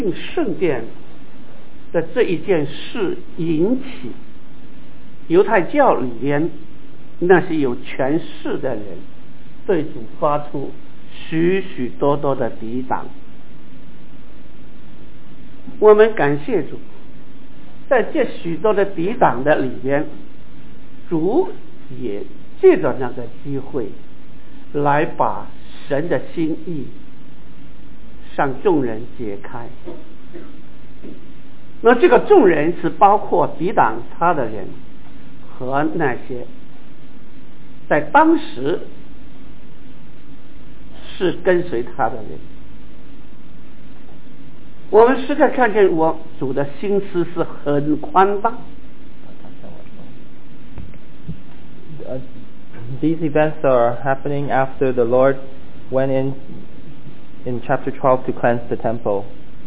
圣殿的这一件事引起犹太教里边那些有权势的人对主发出许许多多的抵挡。我们感谢主，在这许多的抵挡的里边，主也借着那个机会来把神的心意向众人解开。那这个众人是包括抵挡他的人和那些在当时是跟随他的人。我们实在看见我主的心思是很宽大。 These events are happening after the Lord went in chapter 12 to cleanse the temple.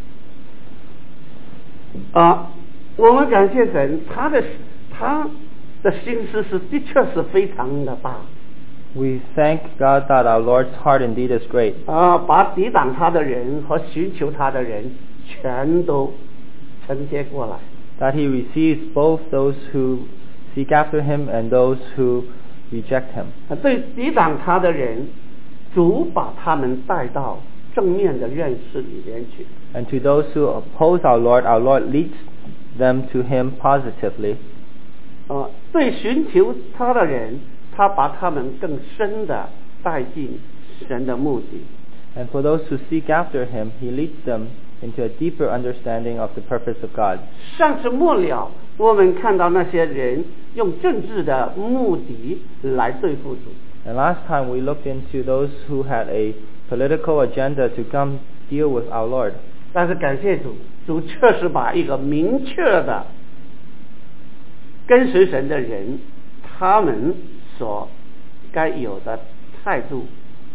我们感谢神，他的心思是的确是非常的大。 We thank God that our Lord's heart indeed is great. 把抵挡他的人和寻求他的人全都承接过来。 That He receives both those who seek after Him and those who reject Him. 对抵挡他的人，主把他们带到正面的认识里面去。 And to those who oppose our Lord leads them to Him positively. 对寻求他的人，他把他们更深的带进神的目的。 And for those who seek after Him, He leads them into a deeper understanding of the purpose of God. 上次末了，我们看到那些人用政治的目的来对付主。 And last time we looked into those who had a political agenda to come deal with our Lord. 但是感谢主，主确实把一个明确的跟随神的人他们所该有的态度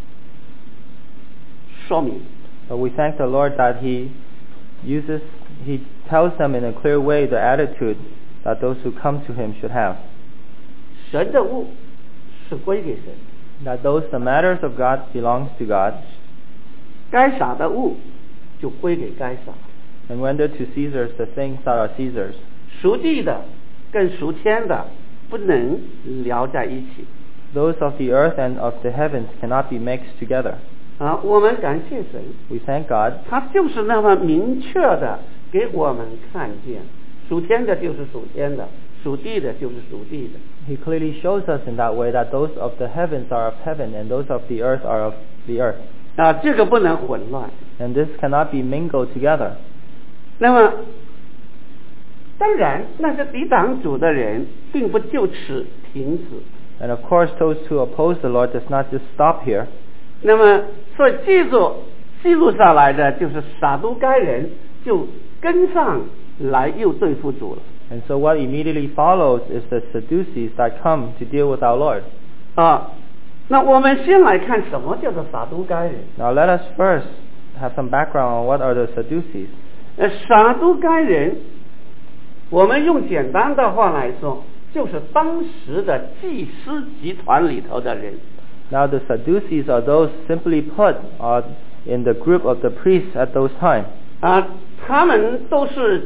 说明。 But we thank the Lord that He tells them in a clear way the attitude that those who come to Him should have. 神的物是归给神。 That the matters of God belongs to God. 该撒的物就归给该撒。 And render to Caesar the things that are Caesar's. 属地的跟属天的不能聊在一起。 Those of the earth and of the heavens cannot be mixed together. 我们感谢神。 We thank God. 他就是那么明确的给我们看见，属天的就是属天的，属地的就是属地的。 He clearly shows us in that way that those of the heavens are of heaven and those of the earth are of the earth. 这个不能混乱。 And this cannot be mingled together. 那么，当然，那些抵挡主的人，并不就此停止。 And of course, those who oppose the Lord does not just stop here. 那么，所以记录下来的就是撒都该人就跟上来又对付主了。 And so what immediately follows is the Sadducees that come to deal with our Lord. 那我们先来看什么叫做撒都该人。 Now let us first have some background on what are the Sadducees. 撒都该人，我们用简单的话来说，就是当时的祭司集团里头的人。 Now the Sadducees are those simply put in the group of the priests at those times. 他们都是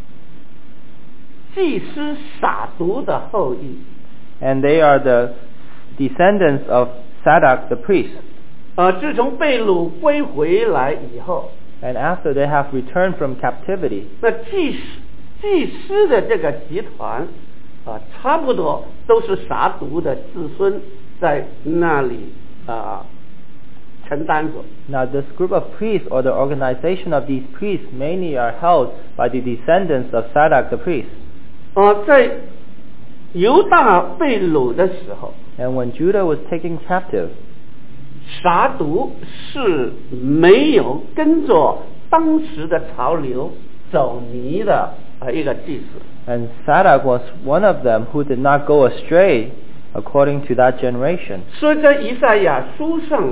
祭司撒都的后裔。 And they are the descendants of Zadok the priest. 自从被掳归回来以后。 And after they have returned from captivity. 那祭司的这个集团差不多都是撒都的子孙在那里承担着。 Now this group of priests or the organization of these priests mainly are held by the descendants of Zadok the priest. 在犹大被掳的时候。 And when Judah was taken captive. 撒都是没有跟着当时的潮流走泥的一个祭司。 And Zadok was one of them who did not go astray according to that generation. 所以在以赛亚书上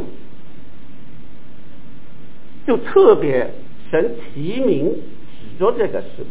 就特别神提名指着这个事。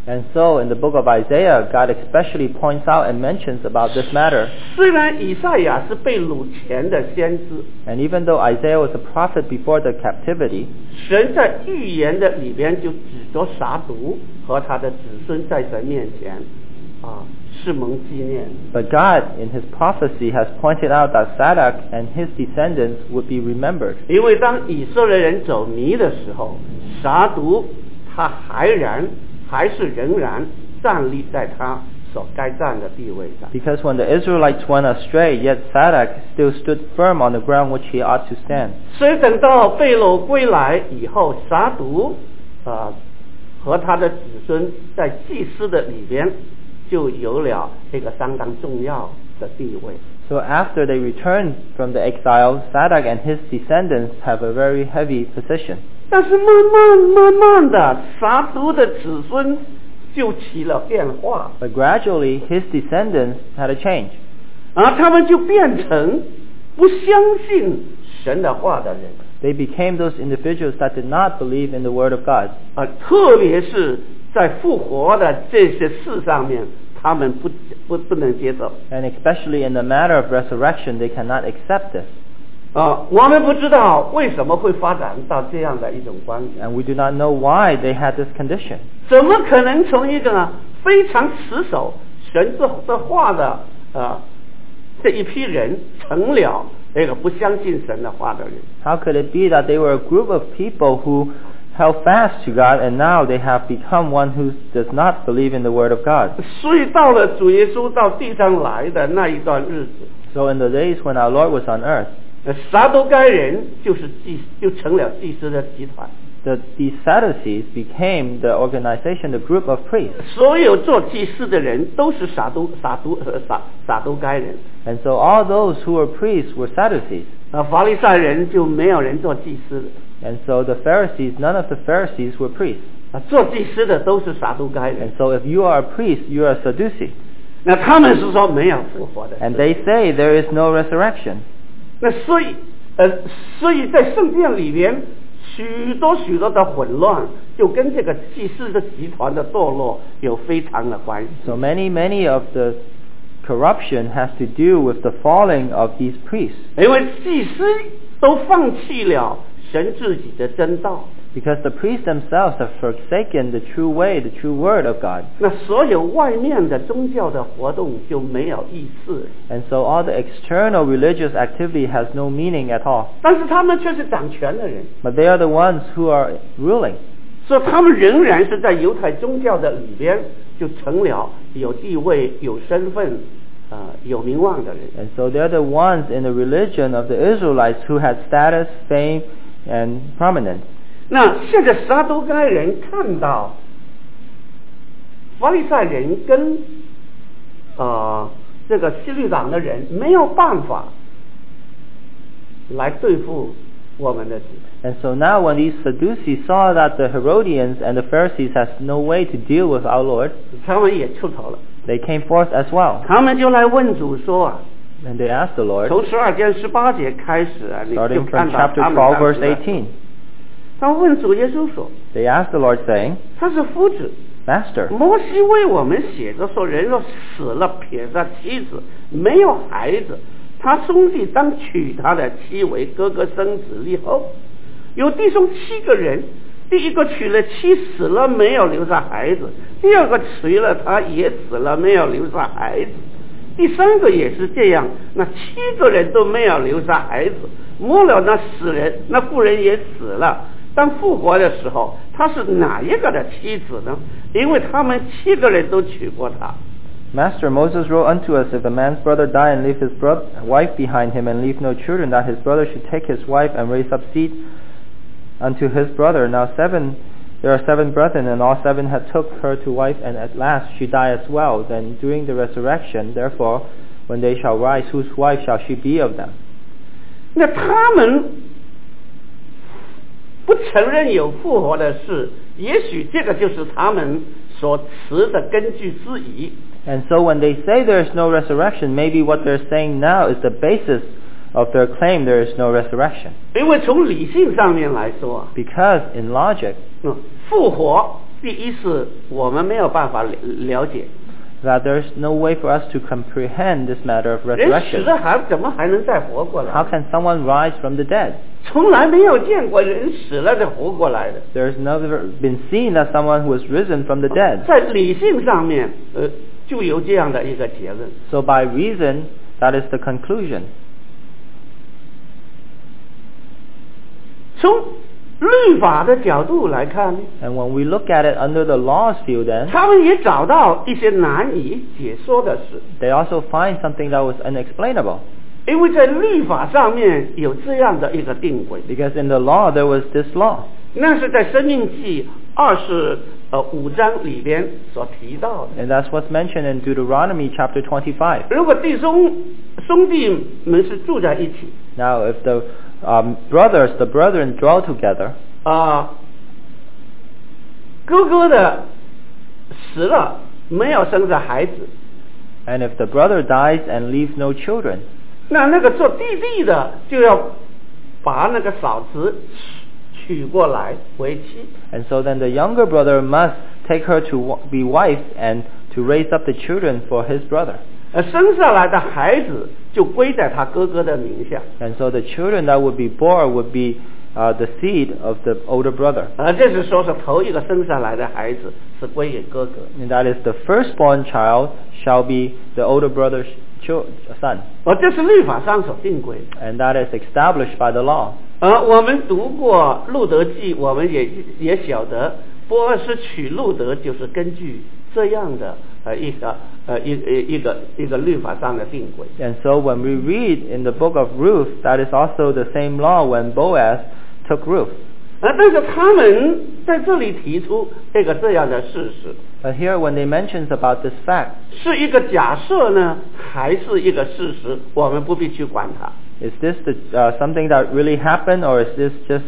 And so in the book of Isaiah, God especially points out and mentions about this matter. 虽然以赛亚是被掳前的先知， And even though Isaiah was a prophet before the captivity, 神在预言的里边就指着撒督和他的子孙在神面前是蒙纪念。 but God in his prophecy has pointed out that Zadok and his descendants would be remembered. 因为当以色列人走迷的时候，撒督他还是仍然站立在他所该站的地位上。 Because when the Israelites went astray, yet Zadok still stood firm on the ground which he ought to stand. 所以等到被掳归来以后，撒督和他的子孙在祭司的里边就有了这个相当重要的地位。 So after they returned from the exile, Zadok and his descendants have a very heavy position. 但是慢慢的，撒督的子孙就起了变化， But gradually, his descendants had a change. 他们就变成不相信神的话的人。 They became those individuals that did not believe in the word of God. 特别是在复活的这些事上面，他们不能接受。 And especially in the matter of resurrection, they cannot accept this. 我们不知道为什么会发展到这样的一种观点。 And we do not know why they had this condition. 怎么可能从一个非常持守神的话的这一批人，成了那个不相信神的话的人？ How could it be that they were a group of people who held fast to God, and now they have become one who does not believe in the word of God? 所以到了主耶稣到地上来的那一段日子， So in the days when our Lord was on earth, 撒都该人就成了祭司的集团。 these Sadducees became the organization, the group of priests. 所有做祭司的人都是撒都该人。 And so all those who were priests were Sadducees. 法利赛人就没有人做祭司的。 And so the Pharisees, none of the Pharisees were priests. 做祭司的都是撒都该人。 And so if you are a priest, you are a Sadducee. 那他们是说没有复活的。 And they say there is no resurrection. 那所以在圣殿里边，许多的混乱，就跟这个祭司的集团的堕落有非常的关系。 So many of the corruption has to do with the falling of these priests. 因为祭司都放弃了神自己的真道。 Because the priests themselves have forsaken the true way, the true word of God. 那所有外面的宗教的活动就没有意思。 And so all the external religious activity has no meaning at all. 但是他们却是掌权的人， But they are the ones who are ruling. 所以他们仍然是在犹太宗教的里边就成了有地位、有身份、有名望的人。 And so they're the ones in the religion of the Israelites who had status, fame, and prominence. 那现在撒都该人看到法利赛人跟这个希律党的人没有办法来对付我们的主。 And so now when these Sadducees saw that the Herodians and the Pharisees has no way to deal with our Lord, 他们也出头了， they came forth as well. 他们就来问主说 And they asked the Lord, 从12章18节开始你就 starting 看 from 到 chapter 他们 12, 当时 verse 的 18, 他们问主耶稣说， they asked the Lord, saying, 他是夫子， Master, 摩西为我们写着说，人若死了撇下妻子，没有孩子，他兄弟当娶他的妻为哥哥生子立后。有弟兄7个人，第一个娶了妻死了没有留下孩子，第二个娶了他也死了没有留下孩子，第三个也是这样，那7个人都没有留下孩子，末了那妇人也死了。当复活的时候，他是哪一个的妻子呢？因为他们7个人都娶过她。 Master, Moses wrote unto us, if a man's brother die and leave his wife behind him and leave no children, that his brother should take his wife and raise up seed unto his brother. Now there are 7 brethren, and all 7 had took her to wife, and at last she died as well. Then during the resurrection, therefore, when they shall rise, whose wife shall she be of them? 那他们不承认有复活的事，也许这个就是他们所持的根据之一。 And so when they say there is no resurrection, maybe what they're saying now is the basis of their claim there is no resurrection. 因为从理性上面来说， Because in logic, 复活第一是我们没有办法了解， that there's no way for us to comprehend this matter of 人死 resurrection. 了怎么还能再活过 How 来？ can someone rise from the dead? 从来没有见过人死了再活过来的。 There's never been seen as someone who has risen from the dead. 在理性上面，就有这样的一个结论。 So by reason, that is the conclusion. 从律法的角度来看呢， And when we look at it under the law's view then, 他们也找到一些难以解说的事， they also find something that was unexplainable. 因为在律法上面有这样的一个定规， Because in the law there was this law. 那是在申命记25章里边所提到的。 And that's what's mentioned in Deuteronomy chapter 25. 如果兄弟们是住在一起， Now if the the brethren dwell together, 哥哥的死了没有生下孩子， and if the brother dies and leaves no children, 那个做弟弟的就要把那个嫂子娶过来为妻。 and so then the younger brother must take her to be wife and to raise up the children for his brother. 生下来的孩子就归在他哥哥的名下。 And so the children that would be born would be the seed of the older brother. 这是说是头一个生下来的孩子是归给哥哥。 And that is the firstborn child shall be the older brother's son. 这是律法上所定规的。 And that is established by the law. 我们读过路德记，我们也晓得波阿斯娶路德就是根据这样的一个律法上的定规。 And so when we read in the book of Ruth, that is also the same law when Boaz took Ruth. 但是他们在这里提出这样的事实， But here when they mentions about this fact, 是一个假设呢，还是一个事实？我们不必去管它。 is this something that really happened, or is this just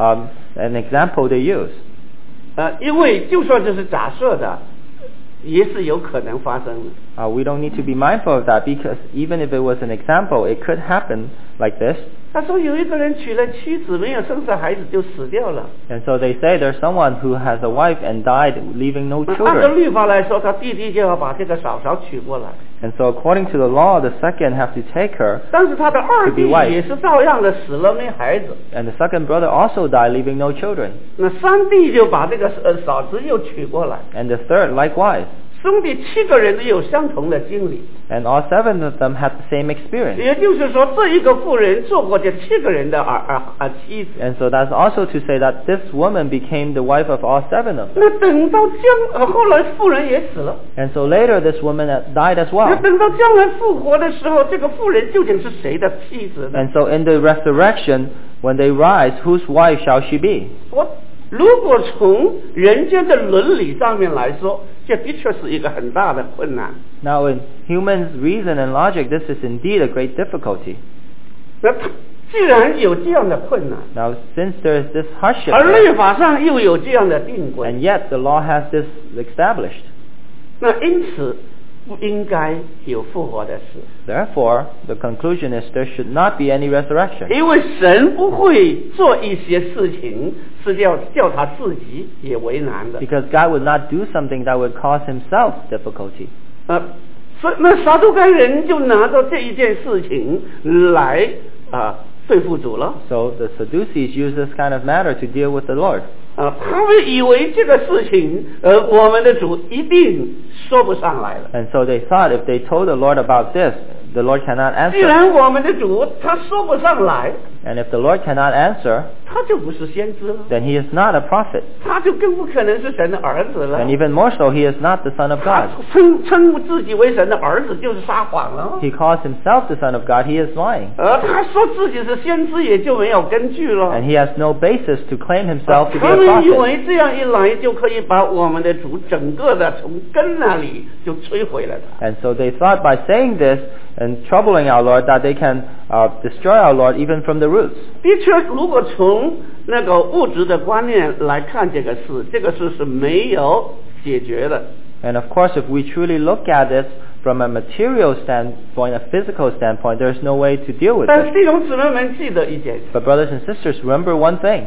an example they use? 因为就算这是假设的，也是有可能发生的。 We don't need to be mindful of that, because even if it was an example, it could happen like this. 他说有一个人娶了妻子，没有生下孩子就死掉了。 And so they say there's someone who has a wife and died, leaving no 按照 children. 律法来说，他弟弟就要把这个嫂嫂娶过来， And so according to the law, the second have to take her, 但是他的二 To 弟 be wife. 也是照样的死了没孩子， and the second brother also died, leaving no children. 那三弟就把这个嫂子又娶过来， And the third likewise. 兄弟7个人都有相同的经历， And all 7 of them had the same experience. 也就是说，这一个妇人做过这7个人的妻子。 And so that's also to say that this woman became the wife of all 7 of them. 那等到后来妇人也死了， And so later this woman died as 那 well. 等到将来复活的时候，这个妇人究竟是谁的妻子呢？ And so in the resurrection, when they rise, whose wife shall she be? 如果从人间的伦理上面来说，这的确是一个很大的困难。 Now in humans' reason and logic, this is indeed a great difficulty. 那既然有这样的困难， Now since there is this hardship, 而律法上又有这样的定规， and yet the law has this established, 那因此不应该有复活的事， therefore the conclusion is there should not be any resurrection. 因为神不会做一些事情是叫他自己也为难的。 Because God would not do something that would cause himself difficulty. 所以那撒都该人就拿着这一件事情来对付主了。 So the Sadducees use this kind of matter to deal with the Lord. 他们以为这个事情，我们的主一定说不上来了。 And so they thought if they told the Lord about this, the Lord cannot 既 answer. 然我们的主他说不上来， And if the Lord cannot answer, 他就不是先知了， then he is not a prophet. 他就更不可能是神的儿子了。 And even more so, he is not the Son of 他 God. 称自己为神的儿子，就是撒谎了。 He calls himself the Son of God, he is lying. 他说自己是先知，也就没有根据了。 And he has no basis to claim himself to be 他 a 们以 prophet. 为这样一来就可以把我们的主整个的从根那里就摧毁了他。 And so they thought by saying this and troubling our Lord that they can destroy our Lord even from the roots. 的确，如果从那个物质的观念来看这个事，这个事是没有解决的。 And of course, if we truly look at this from a material standpoint, a physical standpoint, there's no way to deal with 但 it. 弟兄姊妹们记得一件事， But brothers and sisters, remember one thing.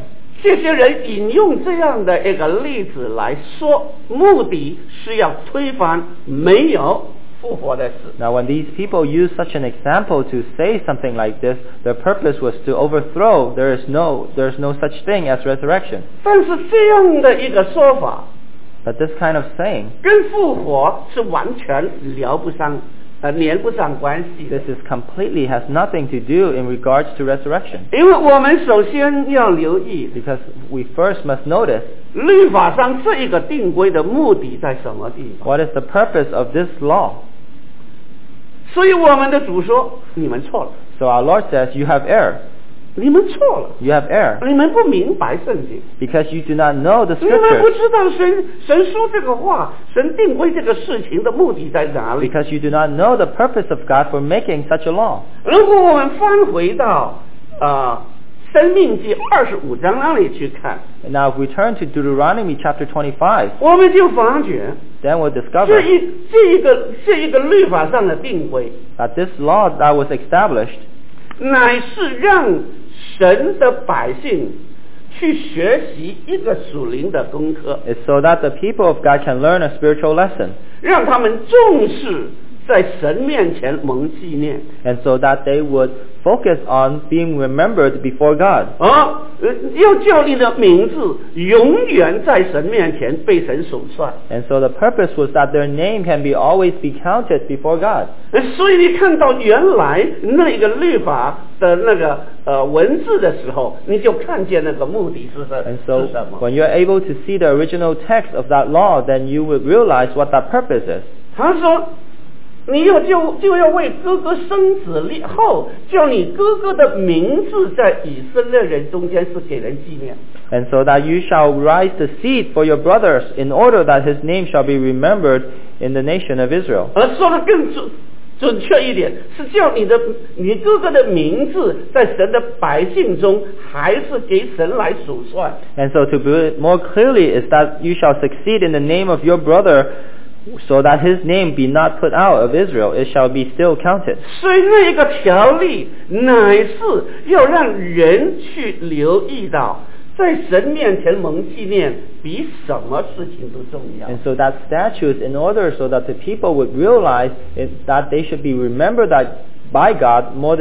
这些人引用这样的一个例子来说，目的是要推翻没有复活的事。 Now, when these people use such an example to say something like this, their purpose was to overthrow there's no such thing as resurrection. 但是这样的一个说法， But this kind of saying, 跟复活是完全连不上关系的。 this completely has nothing to do in regards to resurrection. 因为我们首先要留意， Because we first must notice 律法上这一个定规的目的在什么地方。 what is the purpose of this law. 所以我们的主说，你们错了， So our Lord says, you have error. 你们错了， You have error 你们不明白圣经， because you do not know the 你们不 scriptures. 知道神说这个话，神定规这个事情的目的在哪里。 Because you do not know the purpose of God for making such a law. 如果我们翻回到申命记25章那里去看， And now if we turn to Deuteronomy chapter 25, 我们就发觉 then we'll 这 discover 一个律法上的定规， that this law that was established 乃是让神的百姓去学习一个属灵的功课， is so that the people of God can learn a spiritual lesson, 让他们重视在神面前蒙纪念。 and so that they would focus on being remembered before God. 要叫你的名字永远在神面前被神数算。 And so the purpose was that their name can be always be counted before God. 所以你看到原来那个律法的那个文字的时候，你就看见那个目的是 And so 什么。 when you're able to see the original text of that law, then you would realize what that purpose is. 他说你就要为哥哥生子立后，叫你哥哥的名字在以色列人中间是给人纪念。 And so that you shall rise the seed for your brothers, in order that his name shall be remembered in the nation of Israel. 而说的更准确一点，是叫你哥哥的名字在神的百姓中，还是给神来数算。 And so to put it more clearly is that you shall succeed in the name of your brother, so that his name be not put out of Israel, it shall be still counted. 所以那一个条例乃是要让人去留意到，在神面前蒙纪念比什么事情都重要。 And so that statute is in order so that the people would realize that they should be remembered by God more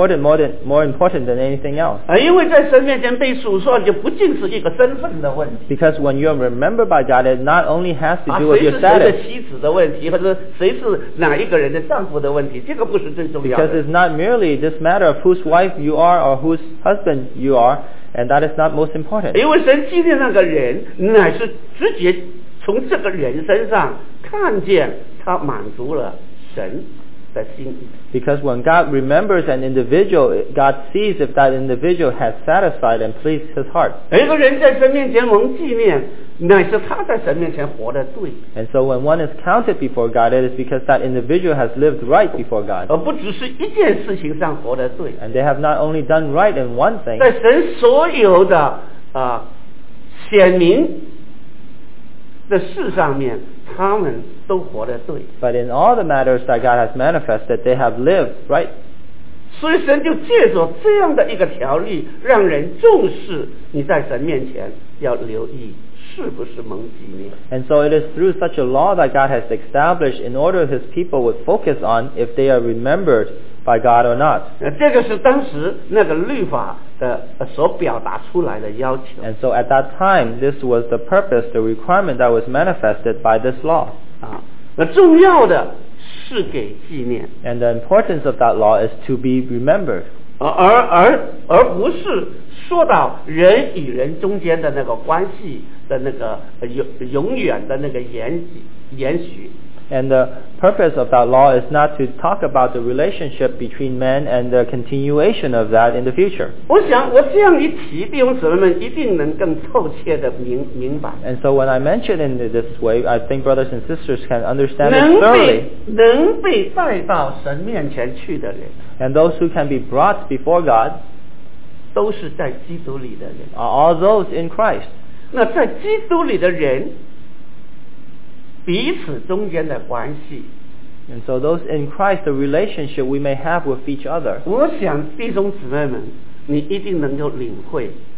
important than anything else. 因为在神面前被数算，就不仅是一个身份的问题， Because when you're remembered by God, it not only has to do with 谁 your 是谁的 status. 妻子的问题，或者谁是哪一个人的丈夫的问题，这个不是最重要 Because 的。 it's not merely this matter of whose wife you are or whose husband you are, and that is not most important. 因为神纪念那个人，乃是直接从这个人身上看见他满足了神的心意。 Because when God remembers an individual, God sees if that individual has satisfied and pleased his heart. 一个人在神面前蒙纪念，乃是他在神面前活得对， And so when one is counted before God, it is because that individual has lived right before God. 而不只是一件事情上活得对。 And they have not only done right in one thing, 在神所有的显明的事上面，他们都活得对。 but in all the matters that God has manifested, they have lived right. 所以神就借着这样的一个条例，让人重视你在神面前要留意是不是蒙纪念。 And so it is through such a law that God has established in order his people would focus on if they are remembered by God or not. 这个是当时那个律法的所表达出来的要求。 And so at that time, this was the purpose, the requirement that was manifested by this law. 那重要的是给纪念， And the importance of that law is to be remembered. 而不是说到人与人中间的那个关系的那个永远的那个延续。 And the purpose of that law is not to talk about the relationship between men and the continuation of that in the future. 我想我这样一提，弟兄姊妹们一定能更透彻的明白。 And so when I mention it in this way, I think brothers and sisters can understand it thoroughly. 能被带到神面前去的人， And those who can be brought before God 都是在基督里的人。 are all those in Christ. 那在基督里的人，彼此中间的关系， And so those in Christ, the relationship we may have with each other. 我想弟兄姊妹们，你一定能够领会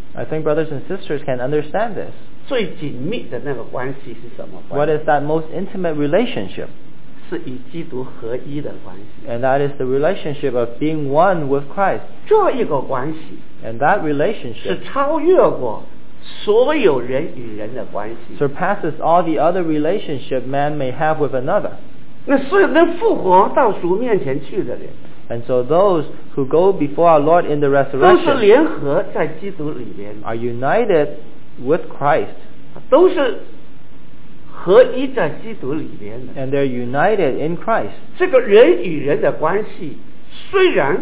I think brothers and sisters can understand this. 最紧密的那个关系是什么关 What 系？ is that most intimate relationship? 是与基督合一的关系。 And that is the relationship of being one with Christ. 这一个关系 And that 是 relationship 超越过所有人与人的关系。 surpasses all the other relationship man may have with another. 那所有能复活到主面前去的人， And so those who go before our Lord in the 都是 resurrection 联合在基督里边， are united with Christ. 都是合一在基督里边的。 And they're united in Christ. 这个人与人的关系，虽然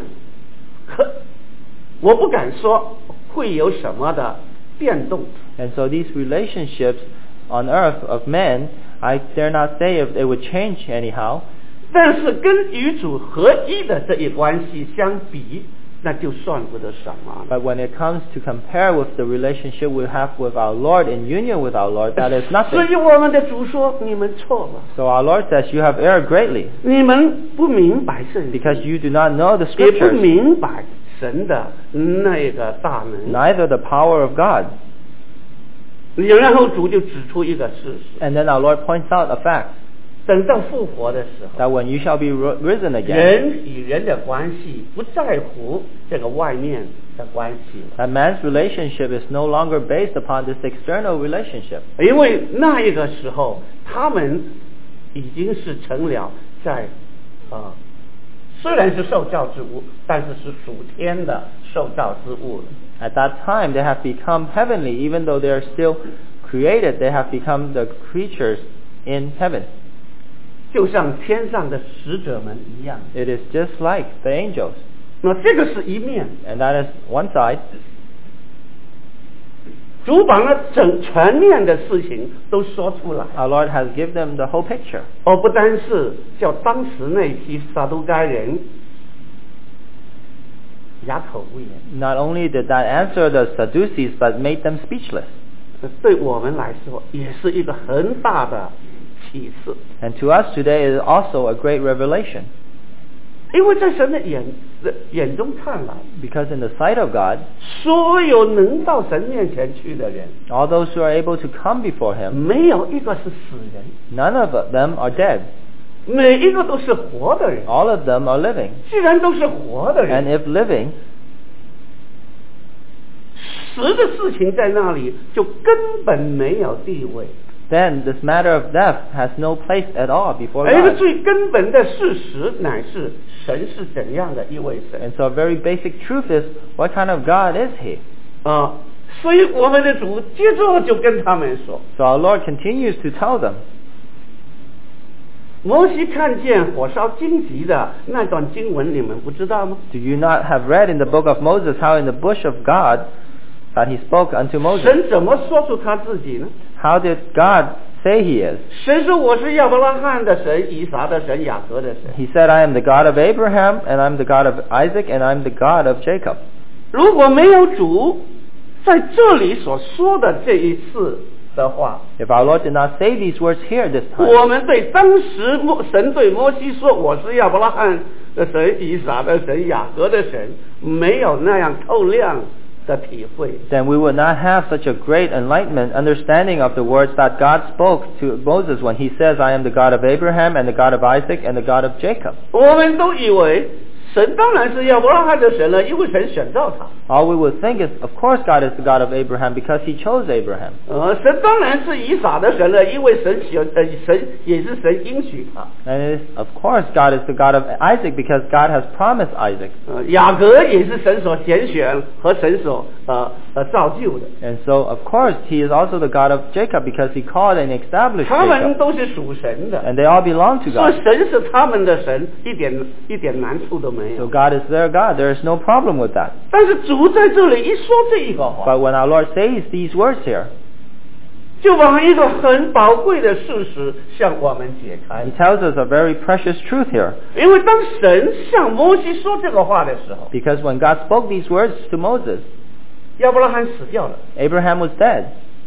我不敢说会有什么的变动， And so these relationships on earth of men, I dare not say if they would change anyhow. 但是跟与主合一的这一关系相比，那就算不得什么。 But when it comes to compare with the relationship we have with our Lord, in union with our Lord, that is 所 nothing. 以我们的主说：“你们错了， So our Lord says, you have erred greatly, 你们不明白圣经， because you do not know the 也不 Scriptures, 明白神的那个大能。 neither the power of God. ” 然后主就指出一个事实： And then our Lord points out a fact, 等到复活的时候， that when you shall be risen again, 人与人的关系不在乎这个外面的关系了， that man's relationship is no longer based upon this external relationship. 因为那一个时候他们已经是成了在虽然是受造之物，但是是属天的受造之物了。 At that time, they have become heavenly, even though they are still created, they have become the creatures in heaven. 就像天上的使者们一样。 It is just like the angels. 那这个是一面， And that is one side. 主把那全面的事情都说出来， Our Lord has given them the whole picture. 而不单是叫当时那批撒都该人哑口无言。 Not only did that answer the Sadducees, but made them speechless. 对我们来说也是一个很大的启示， And to us today, it is also a great revelation. 因为在神的眼中看来， Because in the sight of God, 所有能到神面前去的人， all those who are able to come before Him, 没有一个是死人， none of them are dead. 每一个都是活的人。 All of them are living. 既然都是活的 And 人， if living, 死的事情在那里就根本没有地位。 then this matter of death has no place at all before 而一个 God. 最根本的事实乃是神是怎样的一位神 And so a very basic truth is, what kind of God is He? 所以我们的主接着就跟他们说， So our Lord continues to tell them. 摩西看见火烧荆棘的那段经文，你们不知道吗？ Do you not have read in the book of Moses how in the bush of God that He spoke unto Moses? 神怎么说出他自己呢？ How did God say He is? 神说：“我是亚伯拉罕的神，以撒的神，雅各的神。 He said, I am the God of Abraham, and I'm the God of Isaac, and I'm the God of Jacob. ” 如果没有主在这里所说的这一次的话， If our Lord did not say these words here this time, 我们对当时神对摩西说：“我是亚伯拉罕的神，以撒的神，雅各的神”，没有那样透亮的体会。 then we would not have such a great enlightenment understanding of the words that God spoke to Moses when He says, I am the God of Abraham, and the God of Isaac, and the God of Jacob. 我们都以为神当然是亚伯拉罕的神了，因为神选召他。 All we would think is, of course God is the God of Abraham because He chose Abraham. 神当然是以撒的神了，因为神也是神应许他。 And it is, of course God is the God of Isaac because God has promised Isaac. 雅各也是神所拣选和神所造就的。 And so, of course, He is also the God of Jacob because He called and established 他们 Jacob. 都是属神的， And they all belong to 所以 God. 神是他们的神，一点难处都没 So 有。 God is their God. There is no problem with that. 但是主在这里一说这一个话， But when our Lord says these words here, 就把一个很宝贵的事实向我们解开 He。tells us a very precious truth here. 因为当神向摩西说这个话的时候， Because when God spoke these words to Moses, 亚伯拉罕死掉了， Abraham was dead.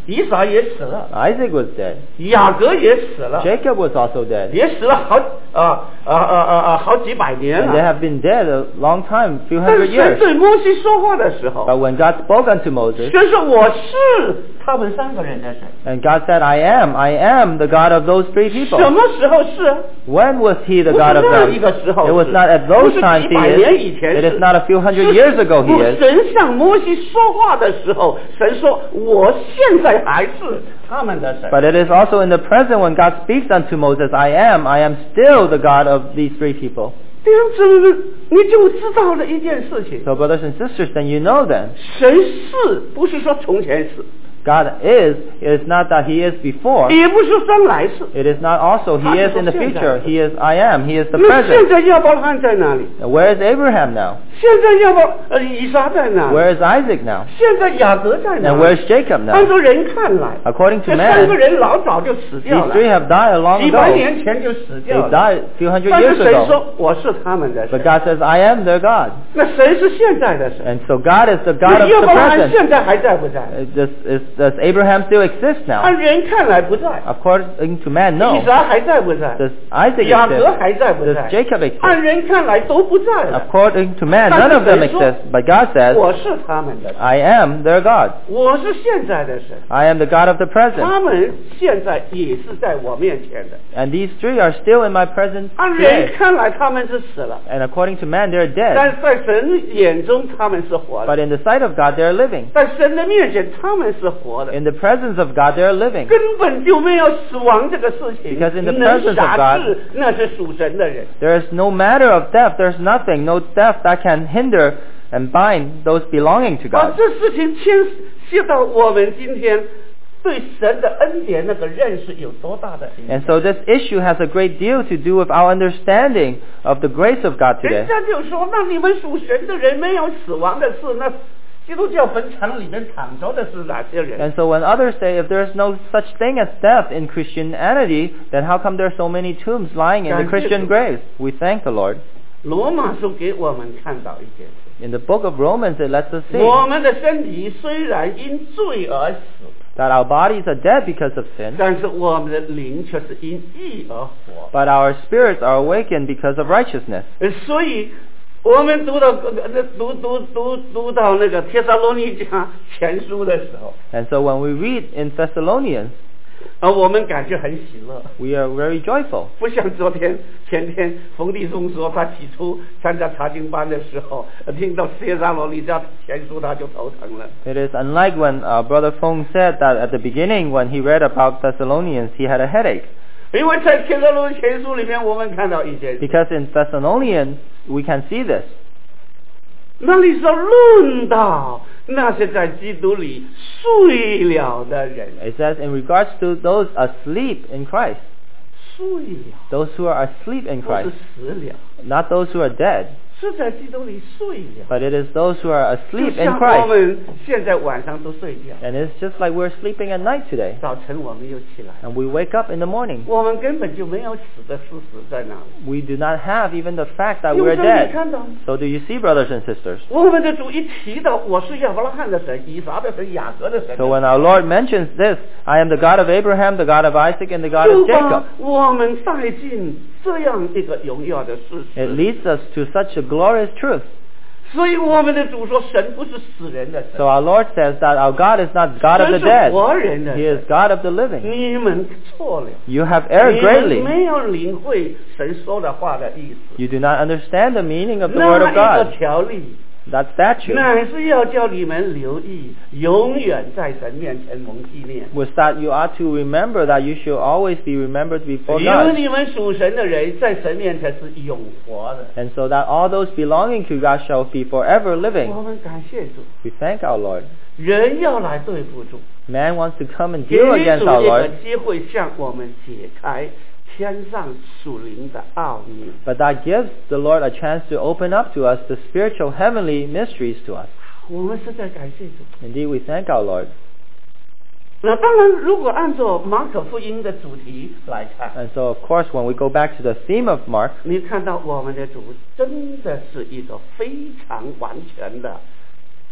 以撒也死了， Isaac was dead. 雅各也死了， Jacob was also dead. 也死了好几百年 And they 了。 have been dead a long time, few 但 hundred 是神 years. 对摩西说话的时候， But when God spoke unto Moses, 神说我是他们三个人的神。 and God said, I am the God of those three 什 people. 么时候是？ When was he the 不 God 是 of 那 them? 一个时候 It was 是， not at 不 those 是 times 几 he 百 is. 年以前 It 是。 is not a few hundred years ago he 是 is. 神向摩西说话的时候，神说我现在还是他们的神。 But it is also in the present when God speaks unto Moses, I am still the God of these three people. 弟兄姊妹们，你就知道了一件事情， So brothers and sisters, then you know then, 神是不是说从前是， God is, it is not that he is before, 也不是说将来是。 it is not also he is in the future, he is I am, he is the 那现 present. 在亚伯拉罕在哪里？ Where is Abraham now? 现在以撒在哪里？ Where is Isaac now? 现在雅各在哪 And 里？ where is Jacob 按 now? 照人看来， According to 这三个 man, 人老早就死掉 these 了， three have died long 几百 ago. 年前就死 They 掉了。 died a few hundred 但 years 是神 ago. 说我是他们的 But 神， God says, I am their God. 那神是现在的神。 And so God is the God 那 of 亚 the 伯拉罕 present. 现在还在不在？ Does Abraham still exist now? 按人看来不在。 According to man, 以 no. 撒还在不在？ Does Isaac 雅各 exist? 还在不 Does 在？ Jacob exist? 按人看来都不在了。 According to man, 但 none 是 of them 神说 exist. But God says, 我是他们的神， I am their God. 我是现在的神， I am the God of the present. 他们现在也是在我面前的。 And these three are still in my presence 按人 today. 看来他们是死了， And according to man, they're 但 dead. 是在神眼中他们是活的， But in the sight of God, they're living. 在神的面前他们是活的， In the presence of God, they're living. 根本就没有死亡这个事情。 Because in the 能 presence of 辖 God- 制那是属神的人。 There is no matter of death. There's nothing, no death that can hinder and bind those belonging to 把 God. 这事情牵涉到我们今天对神的恩典那个认识有多大的影响。 And so this issue has a great deal to do with our understanding of the grace of God 人 today. 家就说，那你们属神的人没有死亡的事，那基督教坟场里面躺着的是哪些人？ And so when others say if there's no such thing as death in Christianity, then how come there are so many tombs lying in the Christian graves? We thank the Lord. 罗马书给我们看到一件事： In the book of Romans, it lets us see 我们的身体虽然因罪而死， that our bodies are dead because of sin, 但是我们的灵却是因义而活。 but our spirits are awakened because of righteousness. 所以，我们读到读到那个帖撒罗尼迦前书的时候， And so when we read in Thessalonians, 我们感觉很喜乐。 we are very joyful. 不像前天冯弟兄说，他起初参加查经班的时候，听到帖撒罗尼迦前书他就头疼了。 It is unlike when Brother Fong said that at the beginning when he read about Thessalonians, he had a headache. 因为在帖撒罗尼前书里面，我们看到一件事， Because in Thessalonians, we can see this. 那里说论到那些在基督里睡了的人， It says in regards to those asleep in Christ, 睡了 those who are asleep in 不是 Christ, 死了， not those who are dead, 是在基督里睡了。 but it is those who are 就 asleep in 像我 Christ. 们现在晚上都睡觉， And it's just like we're sleeping at night today. 早晨我们又起来， And we wake up in the morning. 我们根本就没有死的事实在那里。 We do not have even the fact that 因 we're 为你 dead. 看到 So do you see, brothers and sisters? 我们的主一提到我是亚伯拉罕的神、以撒的神、雅各的神， So when our Lord mentions this, I am the God of Abraham, the God of Isaac, and the God 就 of 把 Jacob, 我们带进这样一个荣耀的事 it 实。 leads us to such a glorious truth. 所以我们的主说，神不是死人的神， So our Lord says that our God is not God of 神 the 是 dead. 活人的 He 神。 is God of the living. 你们错了， You have erred 你们 greatly. 没有领会神说的话的意思。 You do not understand the meaning of the word 那 of 一个 God. 条例， That statute 乃是要叫你们留意，永远在神面前蒙纪念。 was that you ought to remember that you should always be remembered before 因为 God. 你们属神的人，在神面前是永活的。 And so that all those belonging to God shall be forever living. 我们感谢主， We thank our Lord. 人要来对付主， Man wants to come and 给 deal 主 against our 一个 Lord, 机会向我们解开天上属灵的奥秘。 but that gives the Lord a chance to open up to us the spiritual heavenly mysteries to us. 我们实在感谢主。 Indeed, we thank our Lord. 那当然，如果按照马可福音的主题来看， And so, of course, when we go back to the theme of Mark, 你看到我们的主真的是一个非常完全的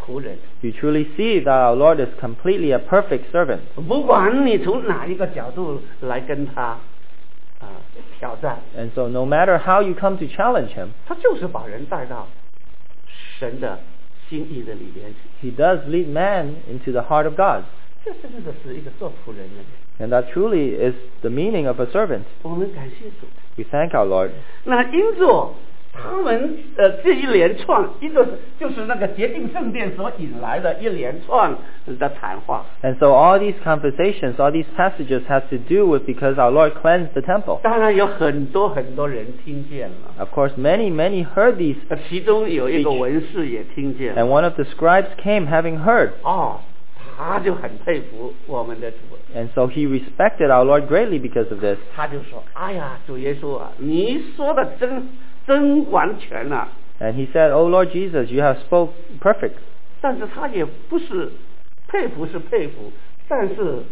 仆人。 You truly see that our Lord is completely a perfect servant. 不管你从哪一个角度来跟他挑战， And so no matter how you come to challenge him, 他就是把人带到神的心意的里边去。 he does lead man into the heart of God. 这真的是一个做仆人的。 And that truly is the meaning of a servant. 我们感谢主。 We thank our Lord. 那因着他们这一连串，因着就是那个洁净圣殿所引来的一连串的谈话。 And so all these conversations, all these passages have to do with because our Lord cleansed the temple. 当然有很多人听见了， Of course, many heard these, 其中有一个文士也听见 and 了。 one of the scribes came having heard. 他就很佩服我们的主， And so he respected our Lord greatly because of this. 他就说：“哎呀，主耶稣啊，你说的真完全啊！” And he said, "Oh Lord Jesus, you have spoke perfect." 但是他也不是佩服是佩服，但是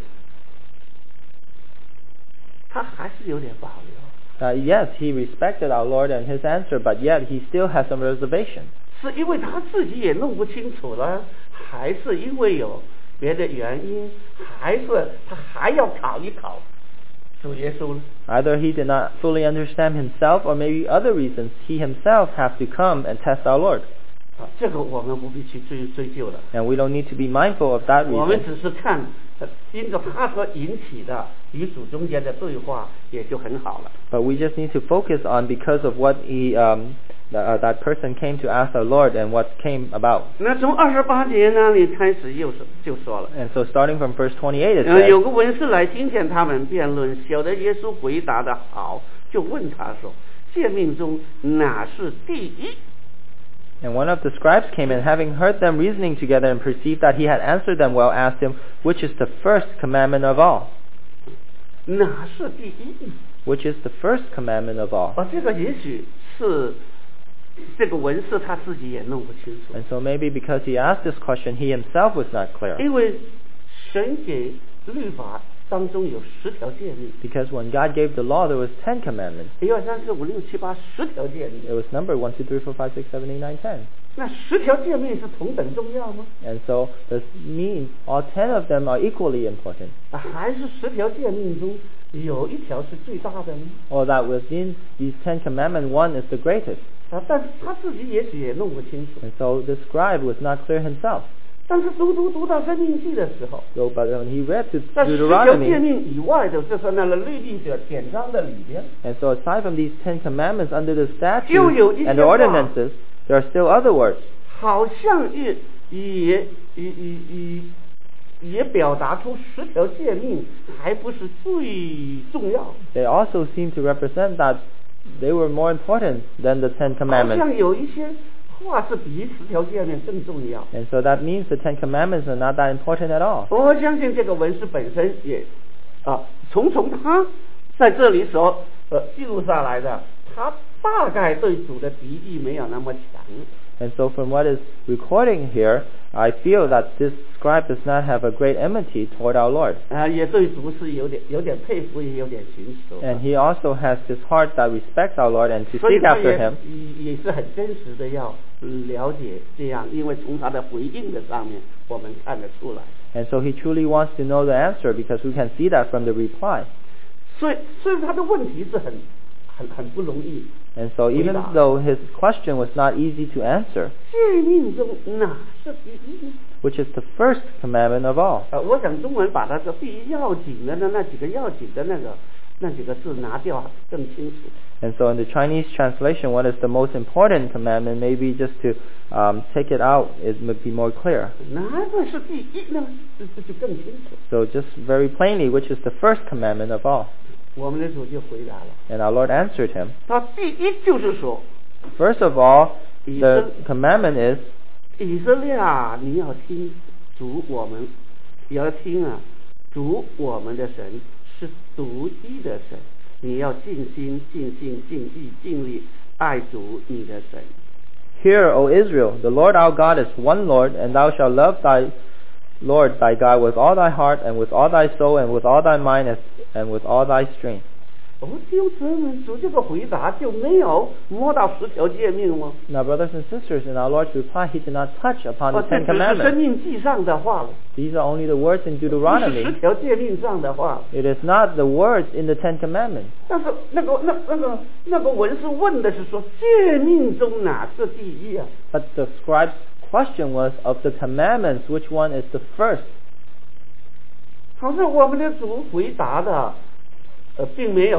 他还是有点保留。 Yes, he respected our Lord and his answer, but yet he still has some reservation. 是因为他自己也弄不清楚了，还是因为有别的原因，还是他还要考一考主耶稣呢？ Either he did not fully understand himself, or maybe other reasons he himself have to come and test our Lord. 这个我们不必去追究的。 And we don't need to be mindful of that 我们 reason. 只是看因着他所引起的与主中间的对话，也就很好了。 But we just need to focus on because of what that person came to ask our Lord and what came about. 那从28节那里开始就说了。 And so starting from verse 28 it says, 有个文士来听见他们辩论，晓得耶稣回答的好，就问他说：“诫命中哪是第一？” And one of the scribes came and having heard them reasoning together and perceived that he had answered them well, asked him, "Which is the first commandment of all?" 哪是第一？ Which is the first commandment of all? 这个也许是这个文士他自己也弄不清楚。 And so maybe because he asked this question, he himself was not clear. 因为神给律法当中有10条诫命， Because when God gave the law, there was 10 commandments. 1、2、3、4、5、6、7、8，10条诫命。 It was numbered 1, 2, 3, 4, 5, 6, 7, 8, 9, 10. 那10条诫命是同等重要吗？ And so does it mean all 10 of them are equally important? 还是10条诫命中有一条是最大的呢？ Or that within these 10 commandments, one is the greatest? 但是他自己也许也弄不清楚。 And so the scribe was not clear himself. 但是读到申命记的时候， So, but when he read to 在10条诫 Deuteronomy, 命以外的，就是那个律例的典章的里边， and so aside from these 10 commandments under the 就有一 statutes 些 and the 话 ordinances, there are still other words. 好像也表达出10条诫命还不是最重要。 They also seem to represent that they were more important than the 10 好 commandments. 像有一些话是比10条诫命更重要。 And so that means the 10 commandments are not that important at all. 我相信这个文士本身也从他在这里所记录下来的，他大概对主的敌意没有那么强。 And so from what is recording here, I feel that this scribe does not have a great enmity toward our Lord. 也对主是有点佩服，也有点寻求。 And he also has this heart that respects our Lord and to 所以 seek 他 after him. 也是很真实的要了解这样，因为从他的回应的上面我们看得出来。 And so he truly wants to know the answer because we can see that from the reply. 所以他的问题是很不容易。 And so even though his question was not easy to answer, 诫命中哪是第一呢？ which is the first commandment of all. 我想中文把它的第一要紧的那几个要紧的那几个字拿掉更清楚。 And so in the Chinese translation, what is the most important commandment, maybe just to take it out, it would be more clear. 哪个是第一呢？这就更清楚。 So just very plainly, which is the first commandment of all? 我们的主就回答了， And our Lord answered him. 他第一就是说， First of all, the commandment is, 以色列啊，你要听主我们，要听啊，主我们的神是独一的神，你要尽心、尽性、尽意、尽力爱主你的神。 Hear, O Israel, the Lord our God is one Lord, and thou shalt love thy Lord thy God with all thy heart, and with all thy soul, and with all thy mind, and with all thy strength. 弟兄姊妹，主这个回答就没有摸到10条诫命吗？ Now, brothers and sisters, in our Lord's reply, He did not touch upon the 这 Ten 只是生 Commandments. 命记上的话了， These are only the words in 不是 Deuteronomy. 10条诫命上的话。 It is not the words in the Ten Commandments. 但是那个文士问的是说，诫命中哪是第一啊？ But the scribe's question was, of the commandments, which one is the first? 好像我们的主回答的，并没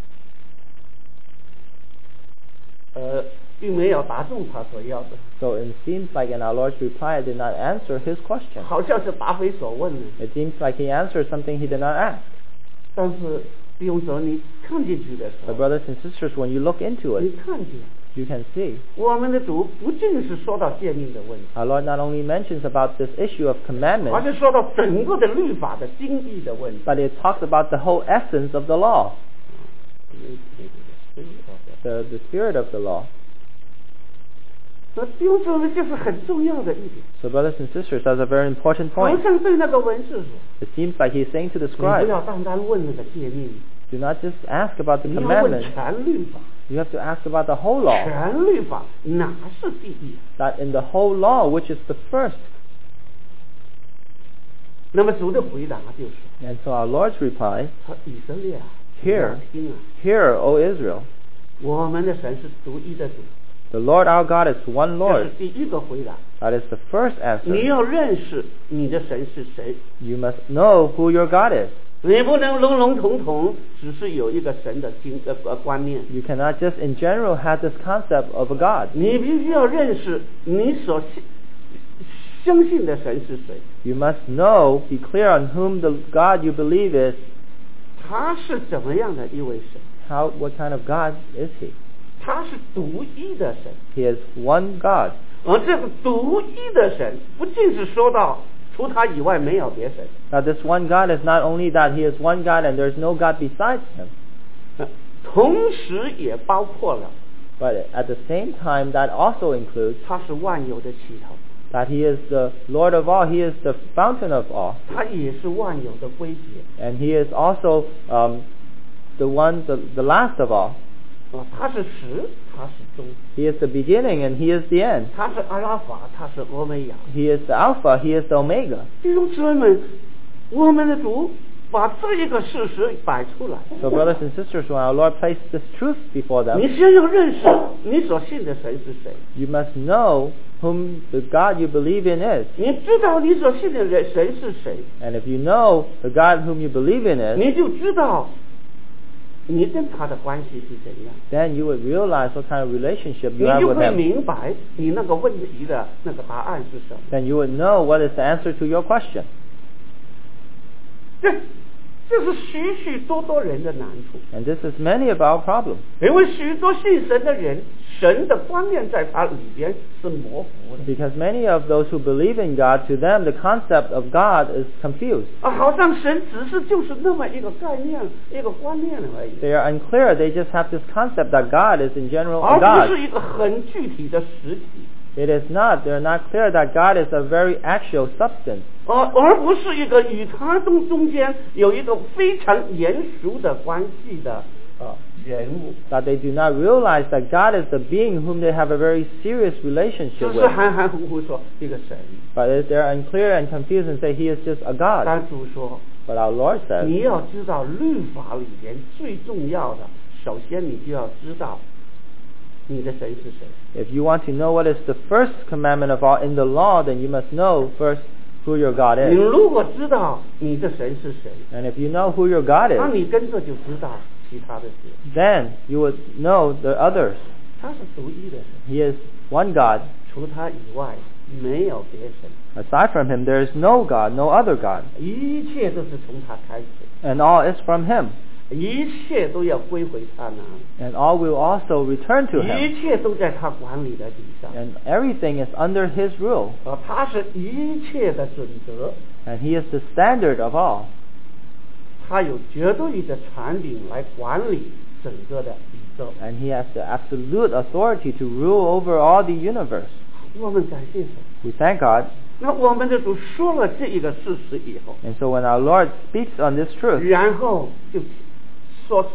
有答中他所要的， So it seems like in our Lord's reply, it did not answer his question. 好像是答非所问的。 It seems like he answered something he did not ask. 但是弟兄姊妹，你看进去的时 But 候， brothers and sisters, when you look into 你 it, 看见 you can see 我们的主不仅是说到诫命的问题， our Lord not only mentions about this issue of 而 commandments, 是说到整个的律法的精义的问题。 but it talks about the whole essence of the law, the spirit of the law. 那弟兄姊妹，这是很重要的一点。 So brothers and sisters, that's a very important 好 point. 像对那个文士说， It seems like he's saying to the 你不 scribe, 要单单问那个诫命， do not just ask about the 你要问 commandments, 全律法。 you have to ask about the whole law. 全律法哪是第一？ That in the whole law, which is the first. 那么主的回答就是： And so our Lord's reply, 说以色列啊， Hear 你要听啊， Hear, O Israel, 我们的神是独一的主， the Lord our God is one 这 Lord. 是第一个回答。 That is the first 你 answer. 要认识你的神是谁， You must know who your God is. 你不能笼笼统统只是有一个神的观念， You cannot just in general have this concept of a God. 你必须要认识你所相信的神是谁， You must know, be clear on whom the God you believe is. 他是怎么样的一位神， What kind of God is He? 他是独一的神。 He is one God. 而这个独一的神，不仅是说到除他以外没有别神， Now this one God is not only that He is one God and there is no God besides Him, 同时也包括了 but at the same time that also includes 他是万有的起头， that He is the Lord of all, He is the fountain of all, 他也是万有的归结 and He is also the last of all. 他是始，他是终， He is the beginning and He is the end. 他是阿拉法，他是欧米亚。 He is the Alpha, He is the Omega. 弟兄姊妹们，我们的主把这一个事实摆出来， So brothers and sisters, when our Lord placed this truth before them, 你先要认识你所信的神是谁， you must know whom the God you believe in is. 你知道你所信的神是谁， And if you know the God whom you believe in is, 你就知道你跟他的关系是怎样。 then you would realize what kind of relationship 你 you have 就 with 会 Him. 明白你那个问题的那个答案是什么。 Then you would know what is the answer to your question. 这是许许多多人的难处， And this is many of our problems. 因为许多信神的人，神的观念在他里边是模糊的 Because many of those who believe in God, to them the concept of God is confused. 啊，好像神只是就是那么一个概念、一个观念而已， They are unclear. They just have this concept that God is in general a 而不 God. 是一个很具体的实体， It is not. They're not clear that God is a very actual substance. 而不是一个与他中间有一个非常严熟的关系的人物， That they do not realize that God is the being whom they have a very serious 只 relationship 是 with. 含含糊糊说一个神。 But they're unclear and confused and say He is just a God. 但主说， But our Lord says, 你要知道律法里边最重要的，首先你就要知道你的神是谁。 if you want to know what is the first commandment of all in the law, then you must know first who your God 你 is. 如果知道你的神是谁， And if you know who your God 那 is, 你跟着就知道其他的事。 then you would know the others. 他是独一的神， He is one God. 除他以外没有别神， Aside from Him, there is no God, no other God. 一切都是从他开始， And all is from Him. 一切都要归回他那里， And all will also return to Him. 一切都在他管理的底下， And everything is under His rule. 他是一切的准则， And He is the standard of all. 他有绝对的权柄来管理整个的宇宙。 And He has the absolute authority to rule over all the universe. 我们感谢神。 We thank God. 那我们的主说了这一个事实以后， And so when our Lord speaks on this truth, 然后就说出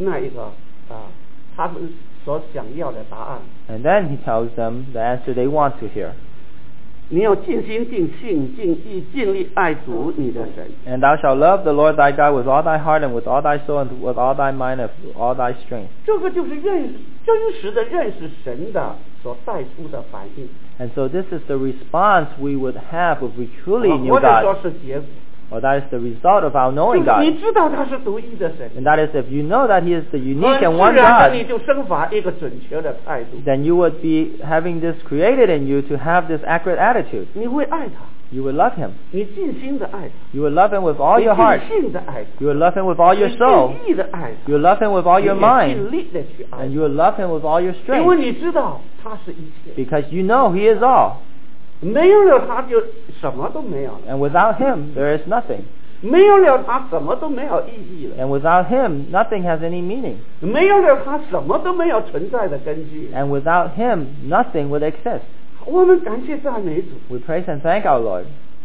那一个他们所想要的答案。 And then he tells them the answer they want to hear. 你要尽心、尽性、尽意、尽力爱主你的神。 And thou shalt love the Lord thy God with all thy heart and with all thy soul and with all thy mind and with all thy strength. 这个就是真实的认识神的所带出的反应， And so this is the response we would have if we truly knew 或者说 God. 是结果。 Or that is the result of our knowing 就是你 God. 知道他是独一的神， And that is if you know that he is the 很 unique and 自 one 然的你 God, 就生发一个准确的态度， then you would be having this created in you to have this accurate attitude. 你会爱他， You would love him. 你尽心的爱他， You would love him with all 你 your heart. 尽性的爱他， You would love him with all your 你 soul. 尽意的爱他， You would love him with all 你 your 也 mind. 尽力的去爱 And 他， you would love him with all your 因为 strength. 你知道他是一切， Because you know he is all. 没有了他就什么都没有了， And without him, there is nothing. 没有了他什么都没有意义了， And without him, nothing has any meaning. 没有了他什么都没有存在的根据。 And without him, nothing would exist. 我们感谢赞美主。 We praise and thank our Lord.